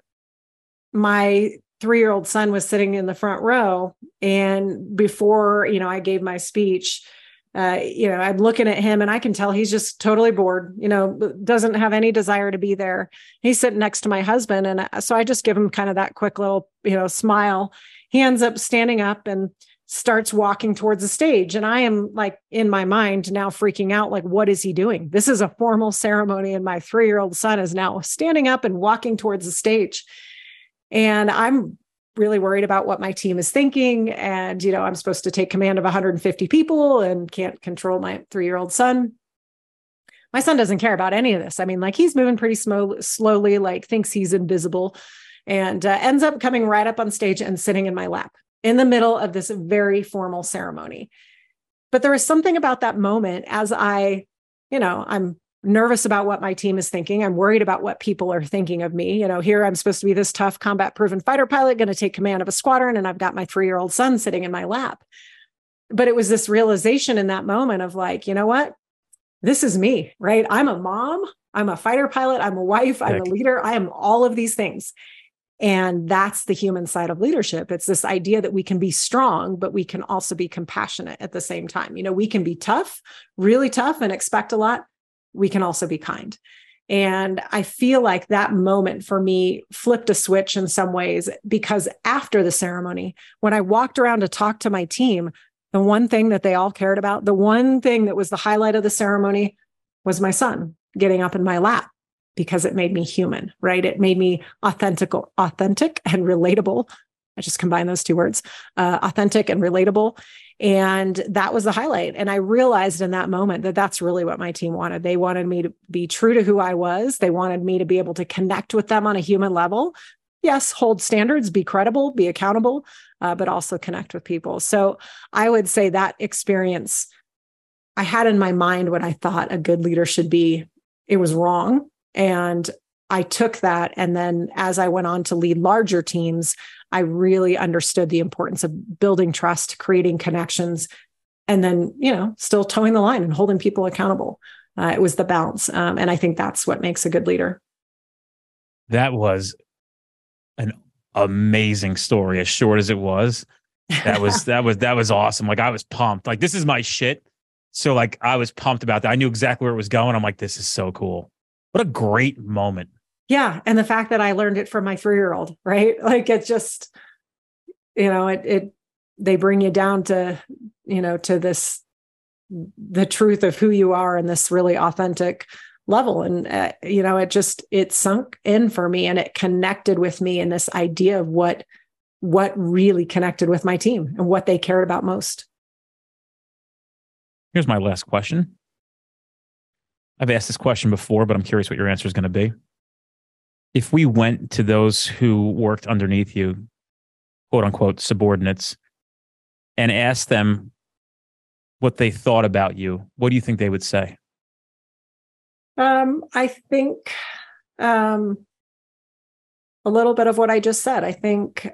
3-year-old son was sitting in the front row. And before, I gave my speech, I'm looking at him and I can tell he's just totally bored, doesn't have any desire to be there. He's sitting next to my husband. And so I just give him kind of that quick little, smile. He ends up standing up and starts walking towards the stage. And I am like, in my mind now freaking out, like, what is he doing? This is a formal ceremony. And my 3-year-old son is now standing up and walking towards the stage. And I'm really worried about what my team is thinking. And, I'm supposed to take command of 150 people and can't control my 3-year-old son. My son doesn't care about any of this. I mean, like, he's moving pretty slowly, like thinks he's invisible, and ends up coming right up on stage and sitting in my lap in the middle of this very formal ceremony. But there was something about that moment as I'm nervous about what my team is thinking. I'm worried about what people are thinking of me. Here I'm supposed to be this tough combat proven fighter pilot, going to take command of a squadron. And I've got my 3-year-old son sitting in my lap. But it was this realization in that moment of like, you know what? This is me, right? I'm a mom. I'm a fighter pilot. I'm a wife. I'm a leader. I am all of these things. And that's the human side of leadership. It's this idea that we can be strong, but we can also be compassionate at the same time. We can be tough, really tough, and expect a lot. We can also be kind. And I feel like that moment for me flipped a switch in some ways, because after the ceremony, when I walked around to talk to my team, the one thing that they all cared about, the one thing that was the highlight of the ceremony, was my son getting up in my lap, because it made me human, right? It made me authentic and relatable. I just combined those two words, authentic and relatable. And that was the highlight. And I realized in that moment that that's really what my team wanted. They wanted me to be true to who I was. They wanted me to be able to connect with them on a human level. Yes, hold standards, be credible, be accountable, but also connect with people. So I would say that experience I had in my mind when I thought a good leader should be, it was wrong. And I took that. And then as I went on to lead larger teams, I really understood the importance of building trust, creating connections, and then, still towing the line and holding people accountable. It was the balance. And I think that's what makes a good leader. That was an amazing story, as short as it was. That was awesome. Like, I was pumped. Like, this is my shit. So like, I was pumped about that. I knew exactly where it was going. I'm like, this is so cool. What a great moment. Yeah. And the fact that I learned it from my 3-year-old, right? Like, it's just, they bring you down to, to this, the truth of who you are in this really authentic level. And, it sunk in for me, and it connected with me in this idea of what really connected with my team and what they cared about most. Here's my last question. I've asked this question before, but I'm curious what your answer is going to be. If we went to those who worked underneath you, quote unquote, subordinates, and asked them what they thought about you, what do you think they would say? I think a little bit of what I just said. I think,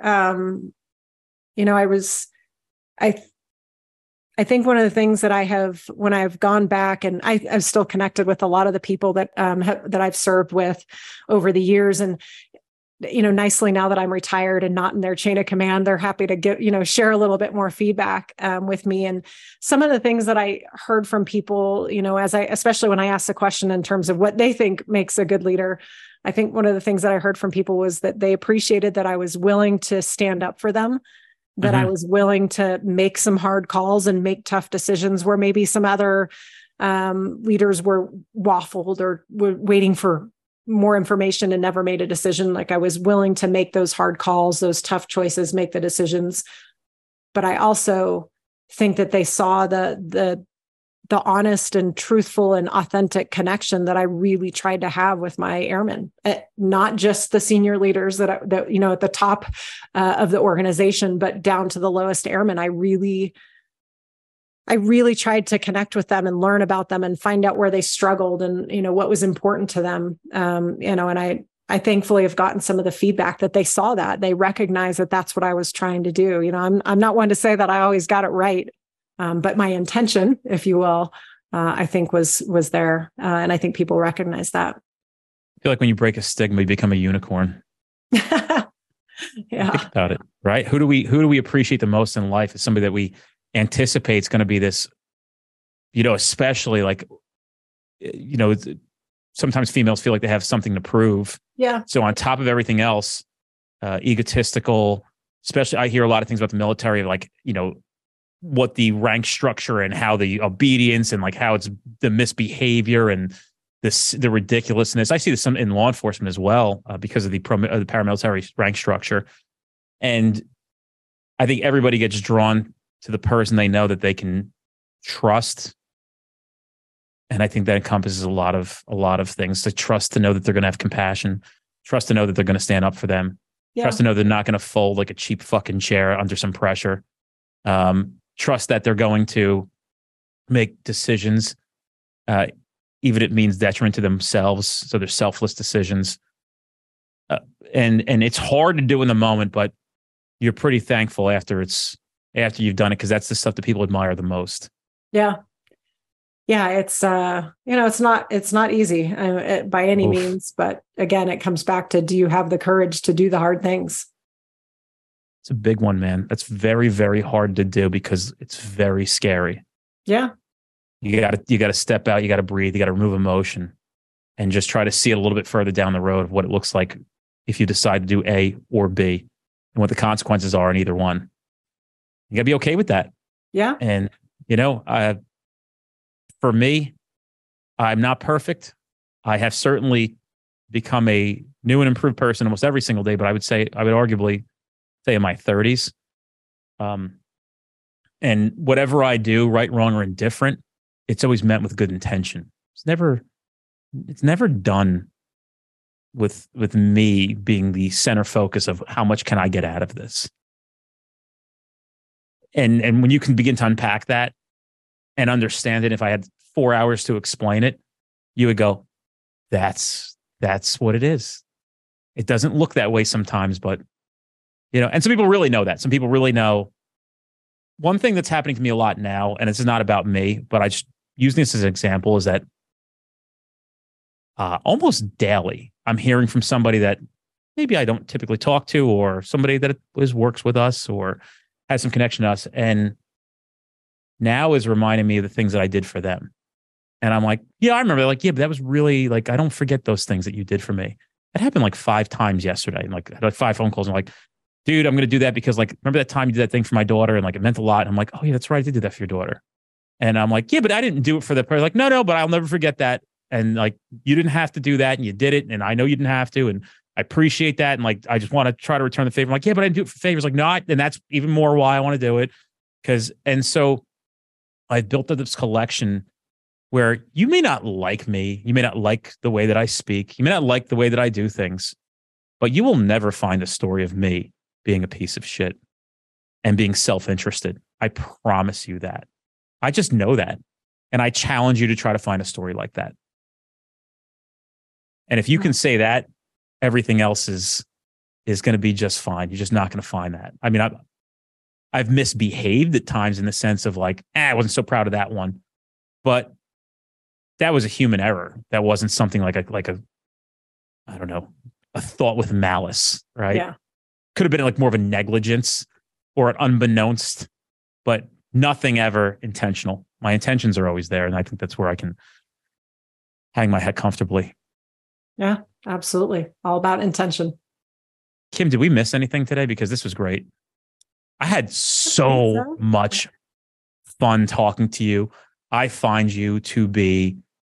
I think one of the things that I have, when I've gone back, and I've still connected with a lot of the people that that I've served with over the years, and nicely now that I'm retired and not in their chain of command, they're happy to share a little bit more feedback with me. And some of the things that I heard from people, especially when I asked the question in terms of what they think makes a good leader, I think one of the things that I heard from people was that they appreciated that I was willing to stand up for them, that I was willing to make some hard calls and make tough decisions where maybe some other leaders were waffled or were waiting for more information and never made a decision. Like, I was willing to make those hard calls, those tough choices, make the decisions. But I also think that they saw the honest and truthful and authentic connection that I really tried to have with my airmen, not just the senior leaders that at the top of the organization, but down to the lowest airmen. I really tried to connect with them and learn about them and find out where they struggled and, what was important to them. And I thankfully have gotten some of the feedback that they saw that they recognize that that's what I was trying to do. I'm not one to say that I always got it right. But my intention, if you will, I think was there. And I think people recognize that. I feel like when you break a stigma, you become a unicorn. Yeah. Think about it, right? Who do we appreciate the most in life? Is somebody that we anticipate is going to be this, especially like, sometimes females feel like they have something to prove. Yeah. So on top of everything else, egotistical, especially I hear a lot of things about the military, like, what the rank structure and how the obedience and like how it's the misbehavior and the ridiculousness. I see this in law enforcement as well because of the paramilitary rank structure. And I think everybody gets drawn to the person they know that they can trust. And I think that encompasses a lot of things. To trust to know that they're going to have compassion, trust to know that they're going to stand up for them, trust to know they're not going to fold like a cheap fucking chair under some pressure. Trust that they're going to make decisions, even if it means detriment to themselves. So they're selfless decisions. And it's hard to do in the moment, but you're pretty thankful after you've done it, because that's the stuff that people admire the most. Yeah. Yeah, it's it's not easy by any Oof. means, but again, it comes back to, do you have the courage to do the hard things? It's a big one, man. That's very, very hard to do because it's very scary. Yeah. You gotta step out, you gotta breathe, you gotta remove emotion and just try to see it a little bit further down the road of what it looks like if you decide to do A or B and what the consequences are in either one. You gotta be okay with that. Yeah. And, for me, I'm not perfect. I have certainly become a new and improved person almost every single day, but I would arguably say in my 30s. And whatever I do, right, wrong, or indifferent, it's always meant with good intention. It's never done with me being the center focus of how much can I get out of this. And when you can begin to unpack that and understand it, if I had 4 hours to explain it, you would go, that's what it is. It doesn't look that way sometimes, but and some people really know that. Some people really know. One thing that's happening to me a lot now, and it's not about me, but I just use this as an example, is that almost daily, I'm hearing from somebody that maybe I don't typically talk to, or somebody that works with us or has some connection to us, and now is reminding me of the things that I did for them. And I'm like, yeah, I remember. Like, yeah, but that was really, like, I don't forget those things that you did for me. It happened like 5 times yesterday. And like, I had like 5 phone calls. And I'm like, dude, I'm going to do that because, like, remember that time you did that thing for my daughter? And like, it meant a lot. And I'm like, oh yeah, that's right. I did do that for your daughter. And I'm like, yeah, but I didn't do it for the person. Like, no, but I'll never forget that. And like, you didn't have to do that, and you did it. And I know you didn't have to. And I appreciate that. And like, I just want to try to return the favor. I'm like, yeah, but I didn't do it for favors. Like, no, and that's even more why I want to do it. And so I've built up this collection where you may not like me. You may not like the way that I speak. You may not like the way that I do things, but you will never find a story of me being a piece of shit and being self-interested. I promise you that. I just know that. And I challenge you to try to find a story like that. And if you can say that, everything else is going to be just fine. You're just not going to find that. I mean, I've misbehaved at times in the sense of like, I wasn't so proud of that one. But that was a human error. That wasn't something like a I don't know, a thought with malice, right? Yeah. Could have been like more of a negligence or an unbeknownst, but nothing ever intentional. My intentions are always there. And I think that's where I can hang my head comfortably. Yeah, absolutely. All about intention. Kim, did we miss anything today? Because this was great. I had so much fun talking to you. I find you to be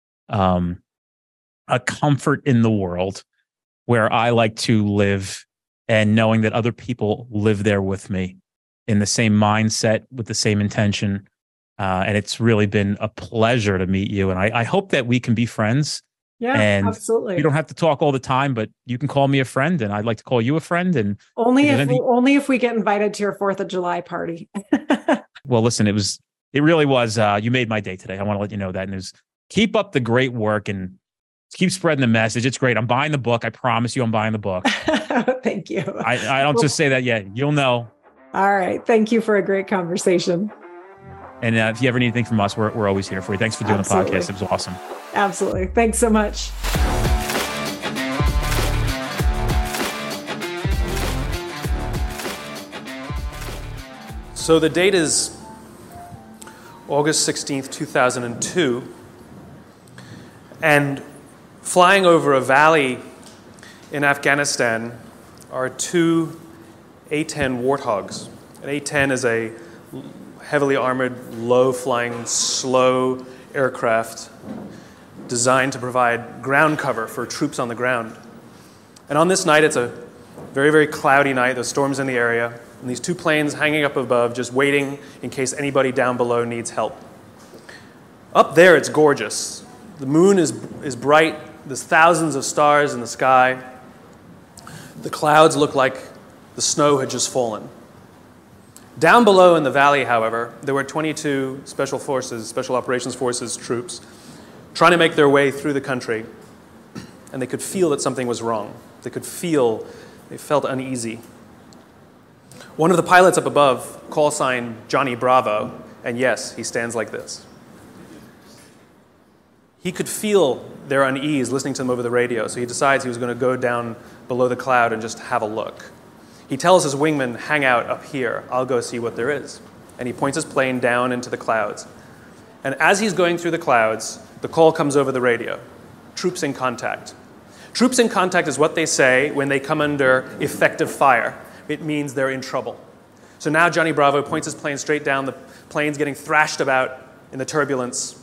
a comfort in the world where I like to live, and knowing that other people live there with me in the same mindset with the same intention. And it's really been a pleasure to meet you. And I hope that we can be friends. Yeah, and absolutely. We don't have to talk all the time, but you can call me a friend, and I'd like to call you a friend. And only if we get invited to your 4th of July party. Well, listen, it really was. You made my day today. I want to let you know that. And keep up the great work and keep spreading the message. It's great. I'm buying the book. I promise you, I'm buying the book. Thank you. I don't just say that yet. You'll know. All right. Thank you for a great conversation. And if you ever need anything from us, we're always here for you. Thanks for doing Absolutely. the podcast. It was awesome. Absolutely. Thanks so much. So the date is August 16th, 2002. And flying over a valley in Afghanistan are 2 A-10 Warthogs. An A-10 is a heavily armored, low-flying, slow aircraft designed to provide ground cover for troops on the ground. And on this night, it's a very, very cloudy night. The storm's in the area. And these 2 planes hanging up above, just waiting in case anybody down below needs help. Up there, it's gorgeous. The moon is bright. There's thousands of stars in the sky. The clouds look like the snow had just fallen. Down below in the valley, however, there were 22 Special Operations Forces troops trying to make their way through the country, and they could feel that something was wrong. They felt uneasy. One of the pilots up above, call sign Johnny Bravo, and yes, he stands like this. He could feel their unease listening to them over the radio, so he decides he was going to go down below the cloud and just have a look. He tells his wingman, hang out up here, I'll go see what there is. And he points his plane down into the clouds. And as he's going through the clouds, the call comes over the radio. Troops in contact. Troops in contact is what they say when they come under effective fire. It means they're in trouble. So now Johnny Bravo points his plane straight down. The plane's getting thrashed about in the turbulence.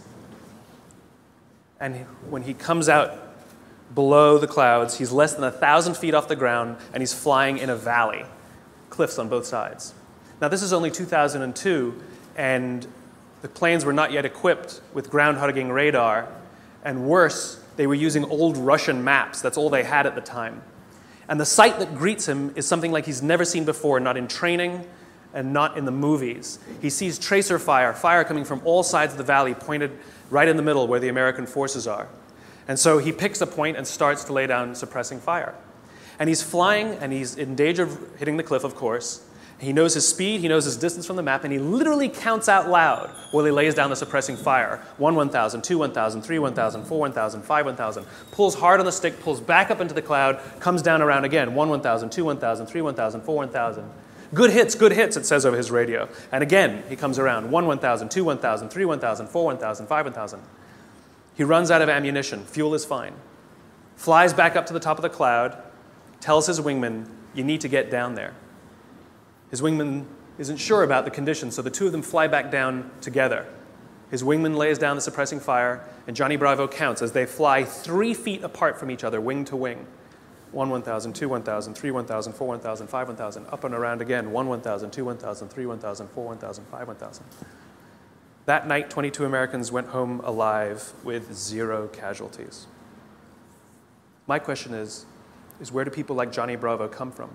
And when he comes out below the clouds, he's less than 1,000 feet off the ground, and he's flying in a valley, cliffs on both sides. Now, this is only 2002, and the planes were not yet equipped with ground-hugging radar, and worse, they were using old Russian maps. That's all they had at the time. And the sight that greets him is something like he's never seen before, not in training and not in the movies. He sees tracer fire, fire coming from all sides of the valley, pointed right in the middle where the American forces are. And so he picks a point and starts to lay down suppressing fire. And he's flying, and he's in danger of hitting the cliff, of course. He knows his speed, he knows his distance from the map, and he literally counts out loud while he lays down the suppressing fire. 1, 1,000, 2, 1,000, 3, 1,000, 4, 1,000, 5, 1,000. Pulls hard on the stick, pulls back up into the cloud, comes down around again. 1, 1,000, 2, 1,000, 3, 1,000, 4, 1,000. Good hits, it says over his radio. And again, he comes around. 1, 1,000, 2, 1,000, 3, 1,000, 4, 1,000, 5, 1,000. He runs out of ammunition. Fuel is fine. Flies back up to the top of the cloud, tells his wingman, you need to get down there. His wingman isn't sure about the conditions, so the two of them fly back down together. His wingman lays down the suppressing fire, and Johnny Bravo counts as they fly 3 feet apart from each other, wing to wing. 1, 1,000, 2, 1,000, 3, 1,000, 4, 1,000, 5, 1,000, up and around again. 1, 1,000, 2, 1,000, 3, 1,000, 4, 1,000, 5, 1,000. That night, 22 Americans went home alive with 0 casualties. My question is where do people like Johnny Bravo come from?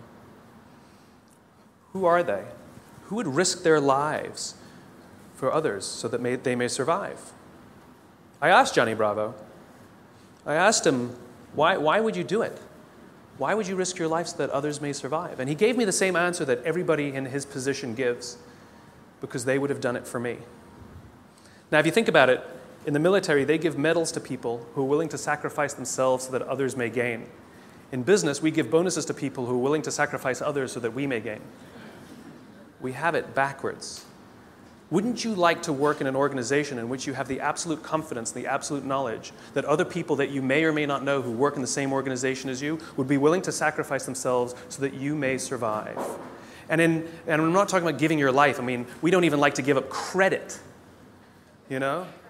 Who are they? Who would risk their lives for others so that they may survive? I asked Johnny Bravo. I asked him, why would you do it? Why would you risk your life so that others may survive? And he gave me the same answer that everybody in his position gives, because they would have done it for me. Now, if you think about it, in the military, they give medals to people who are willing to sacrifice themselves so that others may gain. In business, we give bonuses to people who are willing to sacrifice others so that we may gain. We have it backwards. Wouldn't you like to work in an organization in which you have the absolute confidence, the absolute knowledge that other people that you may or may not know who work in the same organization as you would be willing to sacrifice themselves so that you may survive? And I'm not talking about giving your life. I mean, we don't even like to give up credit, you know?